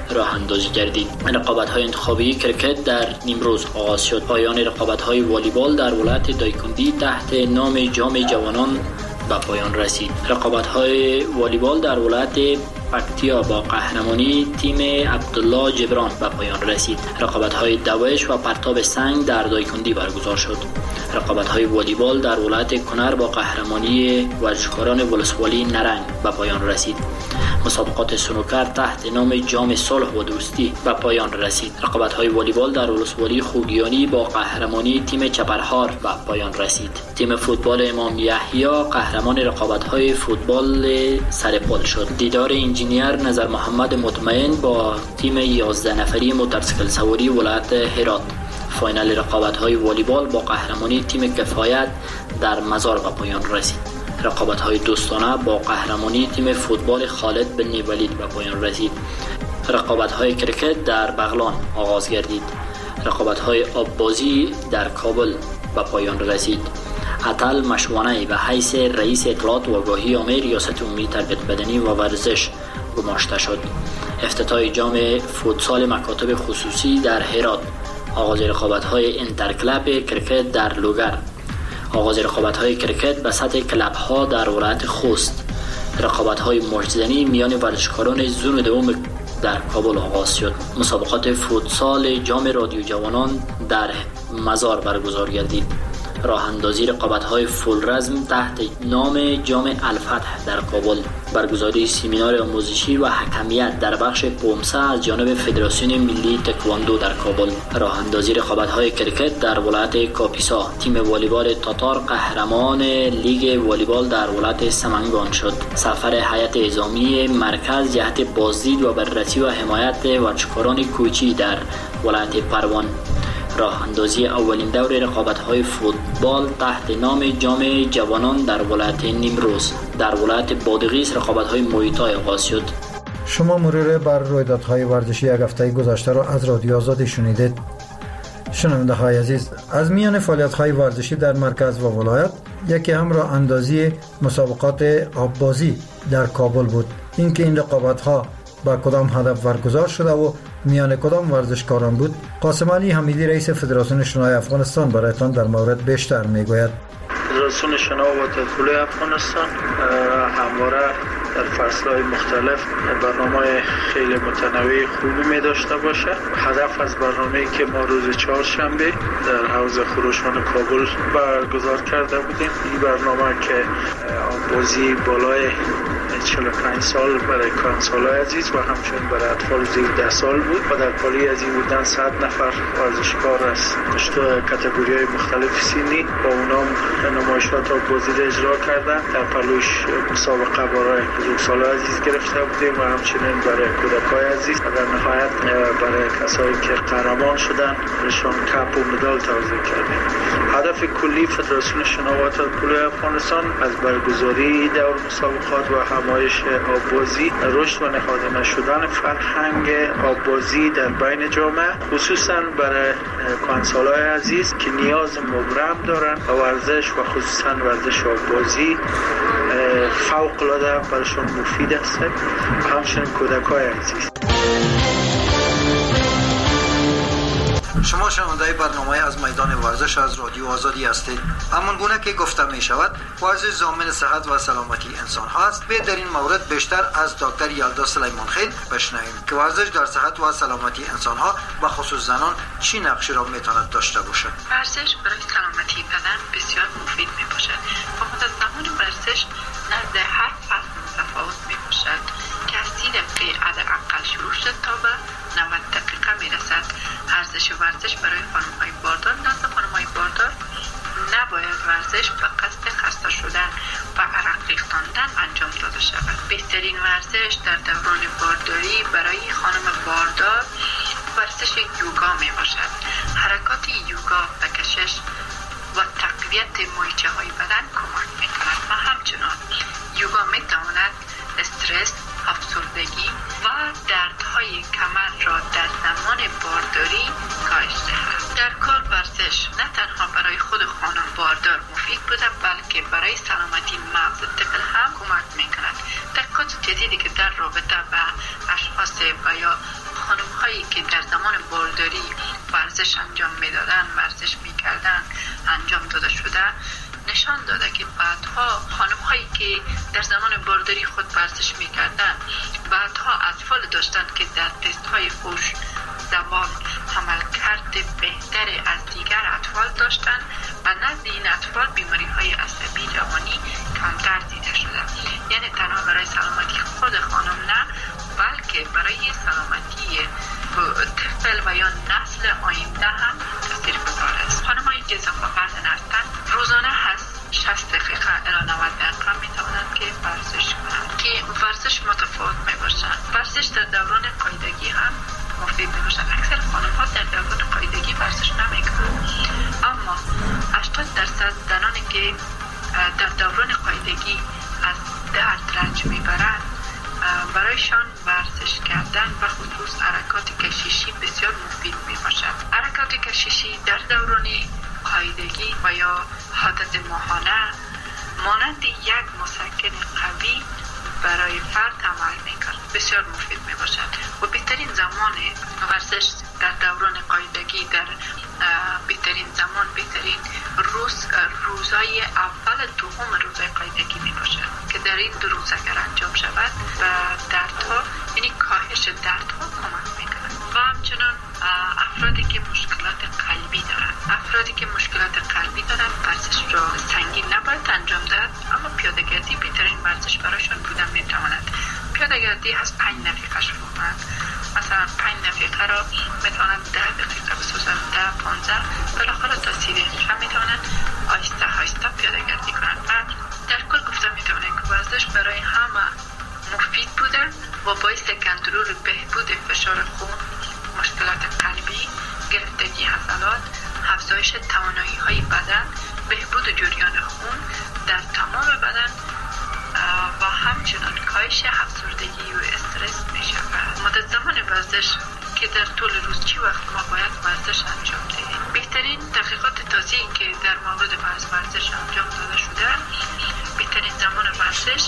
راه اندازی گردید. رقابت‌های انتخابی کرکت در نیمروز آغاز شد. پایان رقابت‌های والیبال در ولایت دایکندی تحت نام جام جوانان به پایان رسید. رقابت‌های والیبال در ولایت پکتیا با قهرمانی تیم عبدالله جبران به پایان رسید. رقابت‌های دوش و پرتاب سنگ در دایکندی برگزار شد. رقابت‌های والیبال در ولایت کنر با قهرمانی ورزشکاران ولسوالی نرنگ به پایان رسید. مسابقات سنوکر تحت نام جام صلح و دوستی به پایان رسید. رقابت‌های والیبال در ولسوالی خوگیانی با قهرمانی تیم چپرهار به پایان رسید. تیم فوتبال امام یحیی قهرمان رقابت‌های فوتبال سرپل شد. دیدار انجینیر نظر محمد مطمئن با تیم یازده نفری موتورسیکل سواری ولایت هرات. فاینال رقابت‌های والیبال با قهرمانی تیم کفایت در مزار به پایان رسید. رقابت‌های دوستانه با قهرمانی تیم فوتبال خالد بن ولید به پایان رسید. رقابت‌های کرکت در بغلان آغاز گردید. رقابت‌های آببازی در کابل به پایان رسید. عطل مشوانه به حیث رئیس اطلاعات و آگاهی عامه ریاست عمومی تربیت بدنی و ورزش گماشته شد. افتتاح جام فوتسال مکاتب خصوصی در هرات. آغاز رقابت‌های انترکلاب کرکت در لوگر. آغاز رقابت‌های کرکت به سطح کلب‌ها در ولایت خوست. رقابت‌های مشت‌زنی میان ورزشکاران زون دوم در کابل آغاز شد. مسابقات فوتسال جام رادیو جوانان در مزار برگزار گردید. راه اندازی رقابت‌های فول رزم تحت نام جام الفتح در کابل. برگزاری سمینار آموزشی و حکمیت در بخش پومسه از جانب فدراسیون ملی تکواندو در کابل. راه اندازی رقابت‌های کرکت در ولایت کاپیسا. تیم والیبال تاتار قهرمان لیگ والیبال در ولایت سمنگان شد. سفر هیئت نظامی مرکز جهت بازدید و بررسی و حمایت ورزشکاران کوچی در ولایت پروان. راه اندازی اولین دور رقابت‌های فوتبال تحت نام جام جوانان در ولایت نیمروز. در ولایت بادغیس رقابت‌های مویتای آغاز شد. شما مرور بر رویدادهای ورزشی یک هفته گذشته را از رادیو آزادی شنیدید. شنونده های عزیز، از میان فعالیت‌های ورزشی در مرکز و ولایت یکی هم راه اندازی مسابقات آببازی در کابل بود. اینکه این رقابت‌ها با کدام هدف برگزار شده و میان کدام ورزشکاران بود، قاسم علی حمیدی رئیس فدراسیون شنای افغانستان برایتان در مورد بیشتر میگوید. فدراسیون شنا و تکواندو افغانستان همواره در فصل‌های مختلف برنامه خیلی متنوع خوبی می داشته باشه. هدف از برنامه‌ای که ما روز چهارشنبه در حوض خروشان کابل برگزار کرده بودیم، این برنامه که بازی بالای چهل و پنج سال برای کانسالای عزیز و همچنین برای اطفال زیر ده سال بود و در پالی از این بودن صد نفر ورزشکار از کاتگوری‌های مختلف سنی با اونام نمایشات بازی را اجرا کردن. در پلوش مسابقه برای بزرگسالای عزیز گرفته بودیم و همچنین برای کودکای عزیز و در نهایت برای کسایی که قهرمان شدن برشان کپ و مدال توزیع کردیم. هدف کلی فدراسیون شنا و تکواندو افغانستان از برگزاری دور مسابقات و همایش آببازی رشد و نهادینه شدن فرهنگ آببازی در بین جامعه، خصوصا برای کانسالای عزیز که نیاز مبرم دارن و ورزش و خصوصا ورزش آببازی فوق العاده برشون مفید است و همچنین کودکای عزیز. شما شنونده برنامه از میدان ورزش از رادیو آزادی هستید. همان گونه که گفته می شود ورزش ضامن صحت و سلامتی انسان ها است. به در این مورد بیشتر از دکتر یلدا سلیمان خیل بشنویم که ورزش در صحت و سلامتی انسان ها و خصوص زنان چی نقشی را می تواند داشته باشد. ورزش برای سلامتی بدن بسیار مفید می باشد. فقط از زمان ورزش نزد هر فصل متفاوت می باشد که از سی دقیقه حداقل شروع شد تا به نود دقیقه می رسد. ارزش ورزش برای خانم‌های باردار نزد خانم‌های باردار نباید ورزش به قصد خسته شدن و عرق ریختاندن انجام داده شود. بهترین ورزش در دوران بارداری برای خانم باردار ورزش یوگا می باشد. حرکات یوگا به کشش و تقویت مایچه های بدن کمک می کند و همچنان یوگا می تواند استرس، افسردگی و دردهای کمر را در زمان بارداری کاهش دهد. در کار ورزش نه تنها برای خود خانم باردار مفید بوده بلکه برای سلامتی مغز طفل هم کمک می کند. تحقیقات جدیدی که در رابطه با اشخاص و یا خانم هایی که در زمان بالداری ورزش انجام میدادن، ورزش میکردن، انجام داده شده، نشان داده که بعدها خانم هایی که در زمان بارداری خود ورزش میکردن بعدها اطفال داشتن که در تست های هوش زبان عملکرد بهتر از دیگر اطفال داشتن و نزد این اطفال بیماری های عصبی جوانی کمتر دیده شده. یعنی تنها برای سلامتی خود خانم نه، بلکه برای سلامتی طفل و یا نسل آینده هم تاثیرگذار است. خانم‌هایی که اضافه وزن هستند روزانه هست شصت دقیقه الی نود دقیقه می توانند که ورزش کنند که ورزش متفاوت می باشند. ورزش در دوران قاعدگی هم مفید می باشد. اکثر خانم‌ها در دوران قاعدگی ورزش نمی کنند، اما هشتاد درصد زنانی که در دوران قاعدگی از درد رنج می برند برایشان ورزش کردن و خصوص حرکات کششی بسیار مفید می باشد. حرکات کششی در دوران قاعدگی و یا حالت ماهانه مانند یک مسکن قوی برای فرد عمل می کند، بسیار مفید می باشد و بهترین زمان ورزش در دوران قاعدگی در بهترین زمان بهترین روز روزای اول دوم روزای قاعدگی می باشد که در این دو روز اگر انجام شود و دردها یعنی کاهش دردها کمک می کند. و همچنان افرادی که مشکلات قلبی دارند افرادی که مشکلات قلبی دارند ورزش را سنگین نباید انجام داد، اما پیاده‌گردی بهترین ورزش برایشان بودن می تواند. پیاده‌گردی از پنج دقیقه شروع کنند، مثلا پنج دقیقه را می توانند ده دقیقه بسازند، ده پانزده بالاخره تا سی دقیقه می توانند آهسته آهسته پیاده‌گردی کنند. و در کل گفته می توانند که ورزش برای همه مفید بوده و باعث کنترل بهبود فشار خون، مشکلات قلبی، گرفتگی عضلات، افزایش توانایی های بدن، بهبود جریان خون در تمام بدن و همچنان کاهش افسردگی و استرس می شود. مدت زمان ورزش که در طول روز چی وقت ما باید ورزش انجام دهیم؟ بهترین تحقیقات تازه‌ای که در مورد ورزش انجام داده شده، بهترین زمان ورزش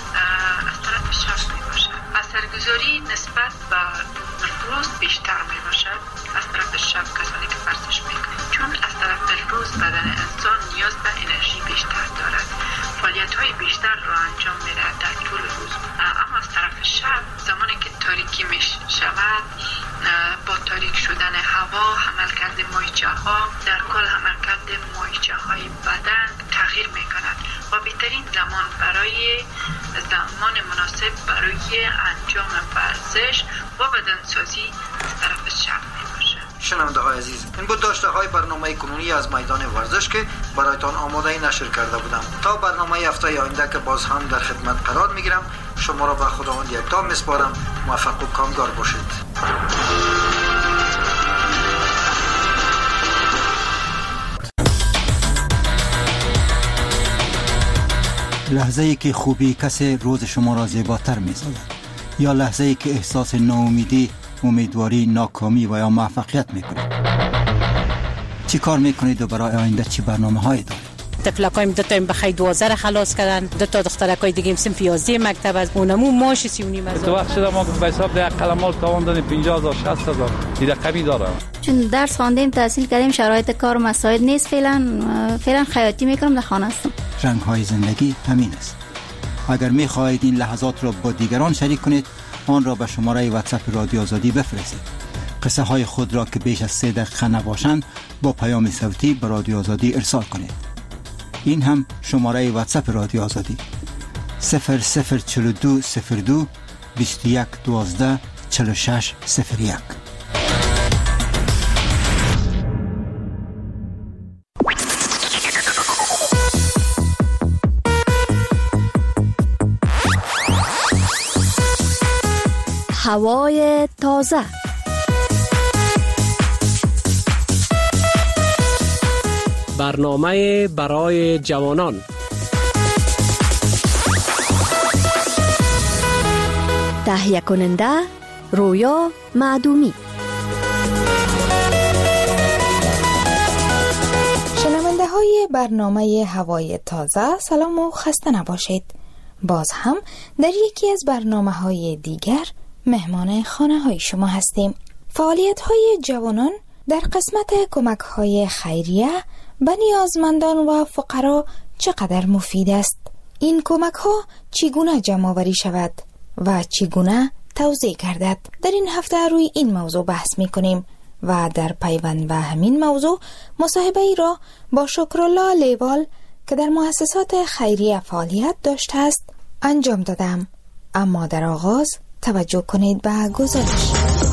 از طرف شب می باشد. اثرگذاری نسبت به روز بیشتر می باشد از طرف شب کسانی که ورزش می کنند، چون از طرف روز بدن انسان نیاز به انرژی بیشتر دارد، فعالیت های بیشتر را انجام می دهد در طول روز. اما از طرف شب زمانی که تاریکی می شود، با تاریک شدن هوا عملکرد مایچه ها در کل عملکرد مایچه های بدن تغییر می کند و بهترین زمان برای زمان مناسب برای انجام ورزش و بدنسازی از طرف شب می باشد. شنونده های عزیز، این بود داشته های برنامه کنونی از میدان ورزش که برایتان آماده نشر کرده بودم. تا برنامه هفته آینده که باز هم در خدمت قرار می گیرم، شما را به خداوند یکتا می سپارم. موفق و کامگار باشید. لحظه ای که خوبی کسی روز شما را زیباتر می سازد، یا لحظه ای که احساس ناامیدی، امیدواری، ناکامی و یا موفقیت می کنید. چی کار می کنید و برای آینده چی برنامه هایی دارید؟ تفلکایم دو تا بخیر دوازده خلاص کردن، دو تا دخترکای دیگه صنف یازده مکتب از اونمو ماش سی و نیم هزار. تو وقت شده ما به حساب ده قلمال تاوان دادیم پنجاه هزار شصت هزار دیگه قبی داره. چون درس خواندیم تحصیل کردیم شرایط کار مساعد نیست، فعلا فعلا خیاطی میکنم، در خانه هستم. رنگ های زندگی همین است. اگر می خواهید این لحظات را با دیگران شریک کنید، آن را به شماره واتساپ رادیو آزادی بفرستید. قصه های خود را که بیش از سه دقیقه نباشند با پیام صوتی به رادیو آزادی ارسال کنید. این هم شماره واتساپ رادیو آزادی صفر صفر چهل و دو صفر دو بیست و یک دوازده چهل و شش صفر یک. هوای تازه. برنامه برای جوانان. تهیه کننده رویا معدومی. شنونده های برنامه هوای تازه، سلام و خسته نباشید. باز هم در یکی از برنامه های دیگر مهمان خانه های شما هستیم. فعالیت های جوانان در قسمت کمک های خیریه به نیازمندان و فقرا چقدر مفید است؟ این کمک ها چگونه جمع آوری شود و چگونه توزیع گردد؟ در این هفته روی این موضوع بحث می کنیم و در پیوند به همین موضوع مصاحبه ای را با شکرالله لیوال که در مؤسسات خیریه فعالیت داشته است انجام دادم. اما در آغاز توجه کنید به گزارش.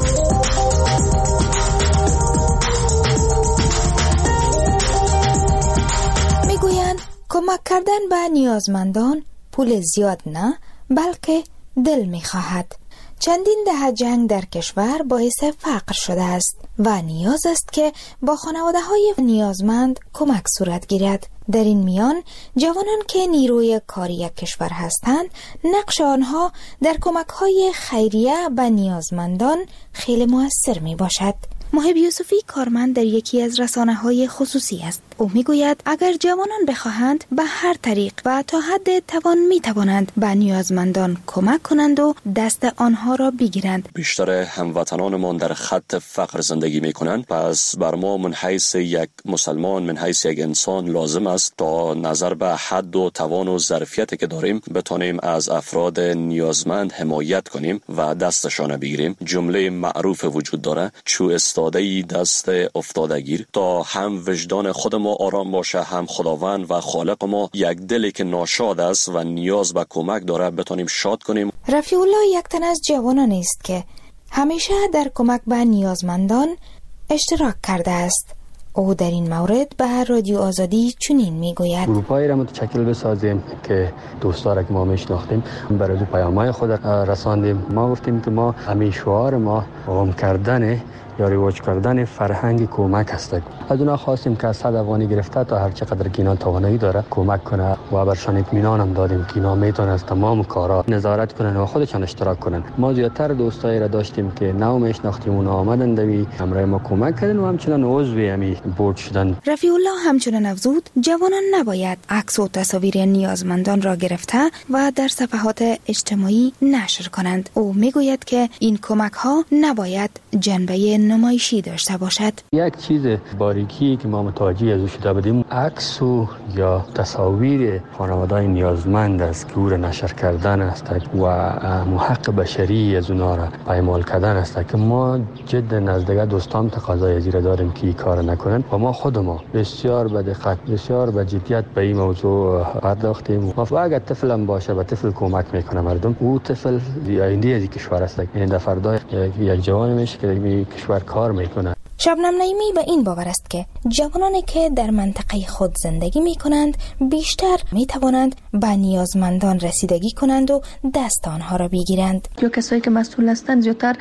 میگویند کمک کردن به نیازمندان پول زیاد نه بلکه دل میخواهد. چندین دهه جنگ در کشور باعث فقر شده است و نیاز است که با خانواده های نیازمند کمک صورت گیرد. در این میان جوانان که نیروی کاری کشور هستند نقش آنها در کمک های خیریه به نیازمندان خیلی مؤثر می باشد. محب یوسفی کارمند در یکی از رسانه‌های خصوصی است. او میگوید اگر جوانان بخواهند به هر طریق و تا حد توان میتوانند به نیازمندان کمک کنند و دست آنها را بگیرند. بیشتر هموطنانمان در خط فقر زندگی میکنند، پس بر ما من حیث یک مسلمان، من حیث یک انسان لازم است تا نظر به حد و توان و ظرفیتی که داریم بتانیم از افراد نیازمند حمایت کنیم و دستشان بگیریم. جمله معروف وجود داره: چو استاده دست افتادگیر. تا هم وجدان خود ما آرام باشه، هم خداوند و خالق ما یک دلی که ناشاد است و نیاز به کمک داره بتونیم شاد کنیم. رفیع الله یک تن از جوانان است که همیشه در کمک به نیازمندان اشتراک کرده است. او در این مورد به رادیو آزادی چنین میگوید: گروپایی را متشکل بسازیم که دوستا را که ما میشناختیم برای پیام‌های خود رساندیم. ما گفتیم که ما همیشه شعار ما قوم کردن یا رواج کردن فرهنگ کمک است. از اونا خواستیم که از صد افغانی گرفته تا هر چقدر که اینا توانایی داره کمک کنه و برشان اطمینان هم دادیم که اینا میتونن از تمام کارا نظارت کنن و خودشان اشتراک کنن. ما زیادتر دوستایی را داشتیم که نو میشناختیم، اونا آمدن دوی همراه ما کمک کردن و همچنان عضو همی بورد شدن. رفیع الله همچنان افزود جوانان نباید عکس و تصاویر نیازمندان را گرفته و در صفحات اجتماعی نشر کنند. او میگوید که این کمک ها نباید جنبه نمایشی داشته باشد. یک چیز باریکی که ما متوجه از شده بودیم، عکس و یا تصاویر خانواده‌های نیازمند است که او را نشر کردن است و حق بشری از اونا را پایمال کردن است که ما جد نزدیک دوستان تقاضای ازیره داریم که این کار نکنن و ما خود ما بسیار به دقت، بسیار به جدیت به این موضوع پرداختیم. ما اگر طفل هم باشه به طفل کمک میکنه مردم، او طفل آینده از کشور است. این در فردا یک جوان میشه که می کشور کار میکنه. شبنم نعیمی به این باور است که جوانانی که در منطقه خود زندگی می کنند بیشتر می توانند به نیازمندان رسیدگی کنند و دست آنها را بگیرند. یا کسایی که مسئول هستند زیادتر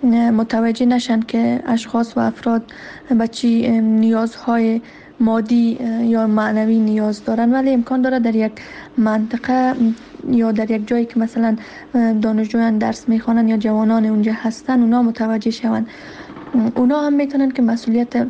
متوجه نشن که اشخاص و افراد به چی نیازهای مادی یا معنوی نیاز دارن، ولی امکان داره در یک منطقه یا در یک جایی که مثلا دانشجویان درس میخوانن یا جوانان اونجا هستن اونا متوجه شون. اونا هم میتونن که مسئولیت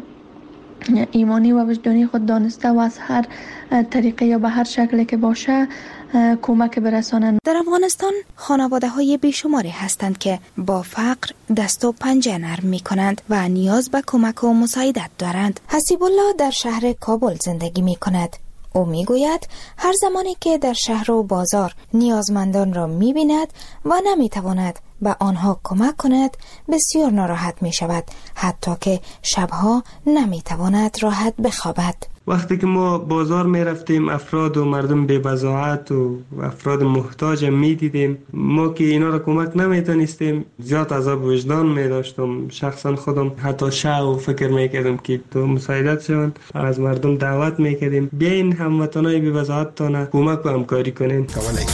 ایمانی و وجدانی خود دانسته و از هر طریقه یا به هر شکلی که باشه کمک برسانند. در افغانستان خانواده های بیشماری هستند که با فقر دست و پنجه نرم می کنند و نیاز به کمک و مساعدت دارند. حسیب الله در شهر کابل زندگی می کند. او می گوید هر زمانی که در شهر و بازار نیازمندان را می بیند و نمی تواند به آنها کمک کند بسیار ناراحت می شود، حتی که شبها نمی تواند راحت بخوابد. وقتی که ما بازار می رفتیم افراد و مردم بی بضاعت و افراد محتاج می دیدیم، ما که اینا را کمک نمی تونستیم زیاد عذاب وجدان می داشتم. شخصا خودم حتی شع و فکر می کردم که تو مساعدت شون. از مردم دعوت می کردیم بیاین هموطنای بی بضاعت تانه کمک و همکاری کنین.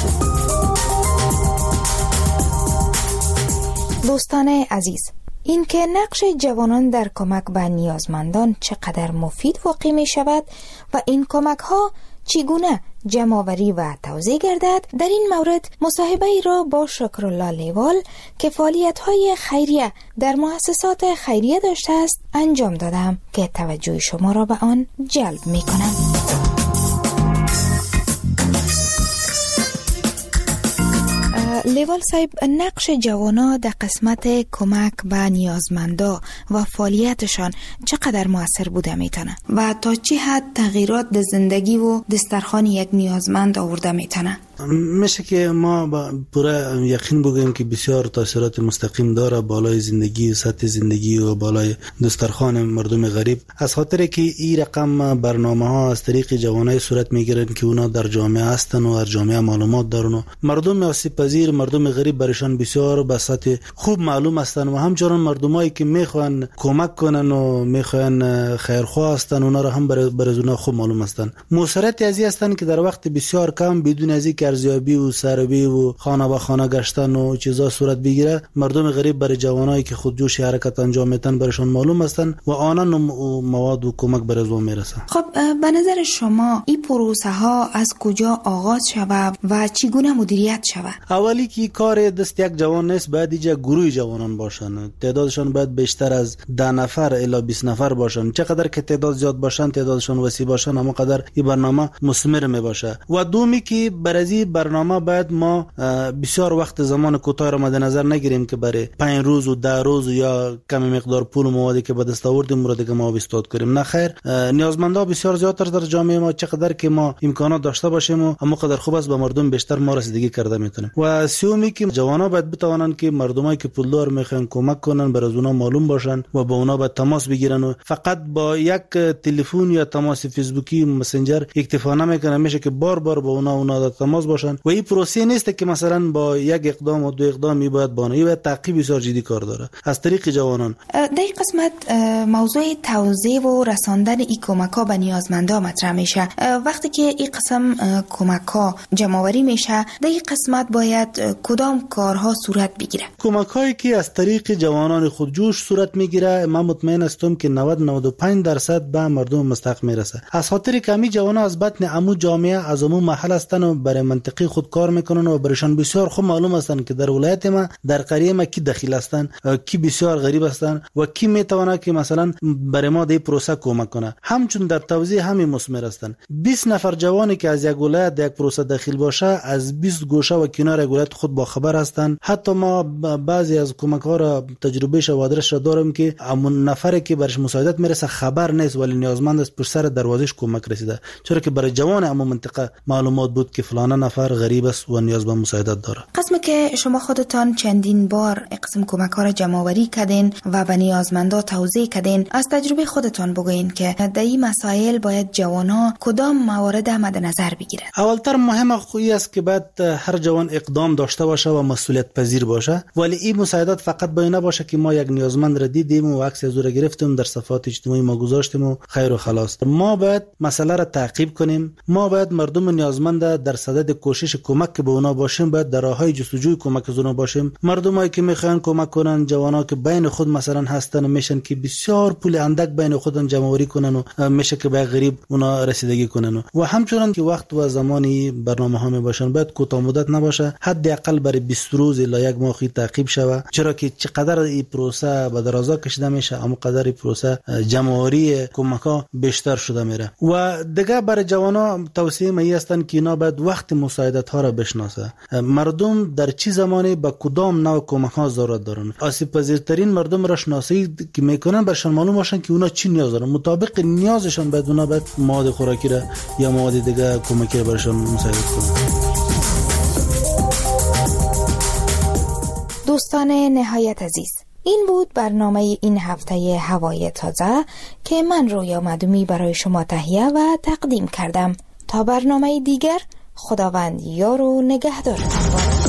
دوستان عزیز، این که نقش جوانان در کمک به نیازمندان چقدر مفید واقع می شود و این کمک ها چگونه جمع‌آوری و توزیع گردد، در این مورد مصاحبه ای را با شکرالله لیوال که فعالیت های خیریه در مؤسسات خیریه داشته است انجام دادم که توجه شما را به آن جلب می کنم. لیوال صاحب، نقش جوانا در قسمت کمک به نیازمندا و فعالیتشان چقدر مؤثر بوده میتونه و تا چه حد تغییرات در زندگی و دسترخوان یک نیازمند آورده میتونه؟ میشه که ما با پورا یقین بگوییم که بسیار تاثیرات مستقیم داره بالای زندگی، سطح زندگی و بالای دسترخوان مردم غریب، از خاطر که این رقم برنامه ها از طریق جوانای صورت میگیرن که اونا در جامعه هستن و در جامعه معلومات دارن و مردم آسیب پذیر، مردم غریب برشان بسیار به سطح خوب معلوم هستن و همچنان مردمایی که میخوان کمک کنن و میخوان خیرخواه هستن اونا را هم برای اونا خوب معلوم هستن. موثریت ازی هستن که در وقت بسیار کم بدون ازی که ارزیابی و سربی و خانه به خانه گشتن و چیزا صورت بگیره، مردم غریب برای جوانایی که خودجوش حرکت انجام میدن برشان معلوم هستن و آنان مواد و کمک برای او میرسه. خب به نظر شما این پروسه ها از کجا آغاز شود و چگونه مدیریت شود؟ اولی که کار دست یک جوان نیست، باید اینجا گروه جوانان باشن، تعدادشان باید بیشتر از ده نفر الی بیست نفر باشن. چقدر که تعداد زیاد باشن، تعدادشان وسیع باشن، اما قدر این برنامه مثمر می باشه. و دومی که برای برنامه باید ما بسیار وقت زمان کوتاه را مد نظر نگیریم که برای پنج روز و ده روز یا کم مقدار پول و موادی که به دست آوردیم مورد که ما بیستاد کنیم. نه خیر، نیازمندا بسیار زیادتر در جامعه ما، چقدر که ما امکانات داشته باشیم و اما قدر خوب است به مردم بیشتر ما رسیدگی کرده میتونیم. و سومی که جوانا باید بتوانن که مردمایی که پولدار میخوان کمک کنن برای اونا معلوم باشن و با اونا باید تماس بگیرن و فقط با یک تلفن یا تماس فیسبوکی مسنجر اکتفا نمیکنه، میشه که بار بار با اونا اونا تماس باشن و این پروسه نیست که مثلا با یک اقدام و دو اقدامی باید بانه، این باید تعقیب بسیار جدی کار داره از طریق جوانان. در این قسمت موضوع توزیع و رساندن این کمک‌ها به نیازمندا مطرح میشه. وقتی که این قسم کمک‌ها جمع‌آوری میشه، در این قسمت باید کدام کارها صورت بگیره؟ کمک‌هایی که از طریق جوانان خودجوش صورت میگیره، من مطمئن هستم که نود نود و پنج درصد به مردم مستحق میرسه. از خاطر که همین جوانا از بطن عمو جامعه از عمو محل هستن و برای منطقه خود کار میکنن و برشان بسیار خوب معلوم هستن که در ولایت ما، در قریه ما کی دخیل هستن، کی بسیار غریب هستن و کی میتونه که مثلا برای ما در پروسه کمک کنه. همچون در توزیع همین مثمر هستن. بیست نفر جوانی که از یک ولایت در یک پروسه داخل باشه، از بیست گوشه و کنار یک ولایت خود با خبر هستن. حتی ما بعضی از کمک ها را تجربه و آدرس را دارم که همون نفری که برش مساعدت میرسه خبر نیست ولی نیازمند است، پشت سر دروازش کمک رسیده، چرا که برای جوان همون منطقه معلومات بود که فلان نفر غریب است و نیاز به مساعدت داره. قسمی که شما خودتان چندین بار قسم کمک ها را جمع آوری کردین و به نیازمندا توزیع کردین، از تجربه خودتان بگوین که در این مسائل باید جوانا کدام موارد مد نظر بگیره؟ اولتر مهم خویی است که بعد هر جوان اقدام داشته باشه و مسئولیت پذیر باشه، ولی این مساعدت فقط باید نباشه که ما یک نیازمند را دیدیم و عکس از او را گرفتیم در صفحات اجتماعی ما گذاشتیم و خیر و خلاص. ما باید مسئله را تعقیب کنیم. ما باید مردم نیازمند در صدد کوشش کمک به اونا باشیم، باید در راههای جستجوی کمک از اونا باشیم. مردمایی که میخوان کمک کنن، جوانا که بین خود مثلا هستن میشن که بسیار پول اندک بین خودن جمع آوری کنن و میشه که به غریب اونا رسیدگی کنن و همچنان که وقت و زمانی برنامه ها باشن باید کوتاه مدت نباشه، حداقل برای بیست روز الی یک ماه تعقیب شوه، چرا که چقدر این پروسه به درازا کشیده میشه اما قدر این پروسه جمع آوری کمک ها بیشتر شده میره. و دیگه برای جوانا توصیه می هستن که اینا باید وقت مساعدت ها را بشناسه. مردم در چه زمانی به کدام نوع کمک ها ضرورت دارن، آسیب پذیرترین مردم را شناسی که میکنن برشان معلوم باشن که اونا چی نیاز دارن، مطابق نیازشان باید اونا باید مواد خوراکی را یا مواد دیگه کمکی را برشان مساعدت کنن. دوستان نهایت عزیز، این بود برنامه این هفته هوای تازه که من رویا مدومی برای شما تهیه و تقدیم کردم. تا برنامه دیگر، خداوند یار و نگهدارتان باد.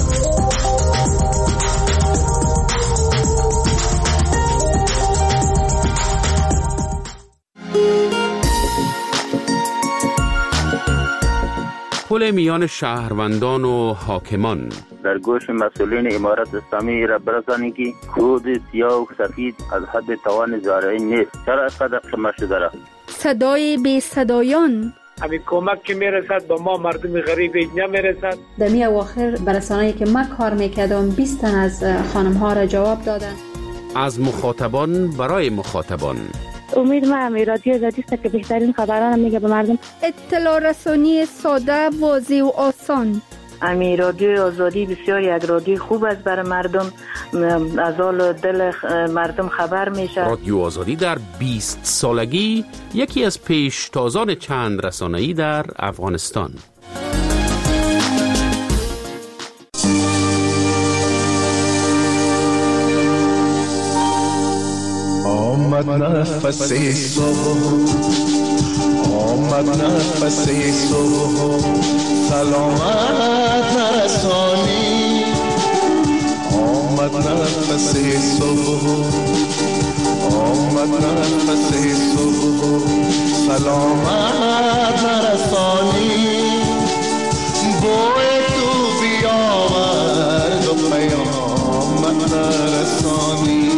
پل میان شهروندان و حاکمان. در گوش مسئولین امارت اسلامی را برسانید که کود سیاه و سفید از حد توان زارعی نیست. چرا اینقدر قمه شده را؟ صدای بی صدایان. همین کمک که میرسد به ما مردم غریب نمیرسد. در می اواخر برسانه‌ای که من کار میکردم بیست تن از خانم ها را جواب دادن. از مخاطبان برای مخاطبان. امید ما هم رادیو آزادی است که بهترین خبران میگه به مردم. اطلاع رسانی ساده، واضح و آسان. امی رادیو آزادی بسیار یک رادیو خوب است برای مردم، از حال دل مردم خبر میشه. رادیو آزادی در بیست سالگی یکی از پیشتازان چند رسانه‌ای در افغانستان. آمد نفس صبح، آمد نفس صبح، سلامت نرسانی. آمد نفس صبح، آمد نفس صبح، سلامت نرسانی. بوی تو بیاورد و پیامت نرسانی.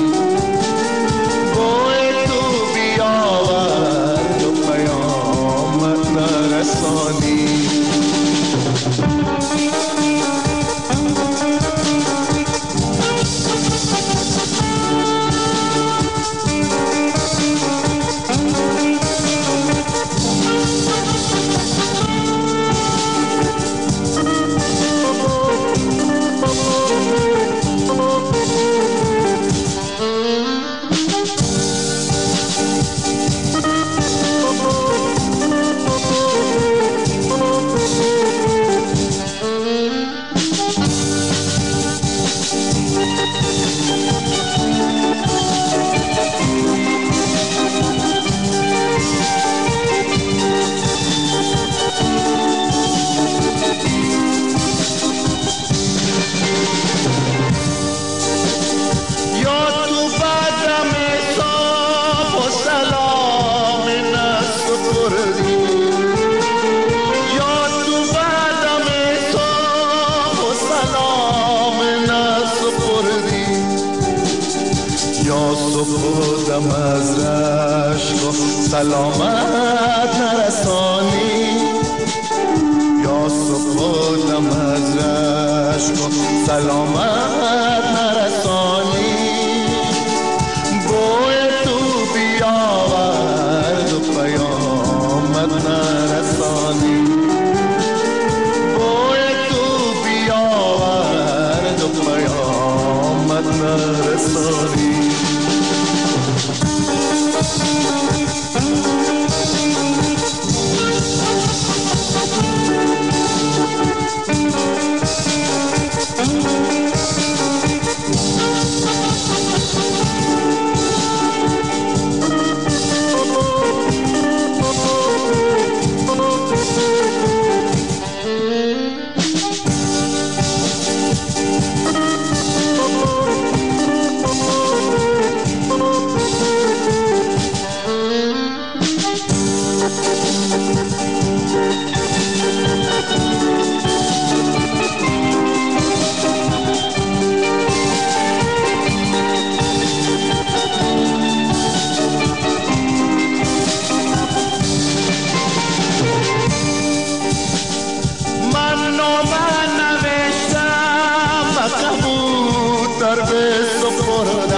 خودم از رشک و سلامت نرسانی. یا خودم از رشک و سلامت نرسانی. بوی تو بیاورد و پیامت نرسانی. بوی تو بیاورد و پیامت نرسانی. کبوتر به سپرده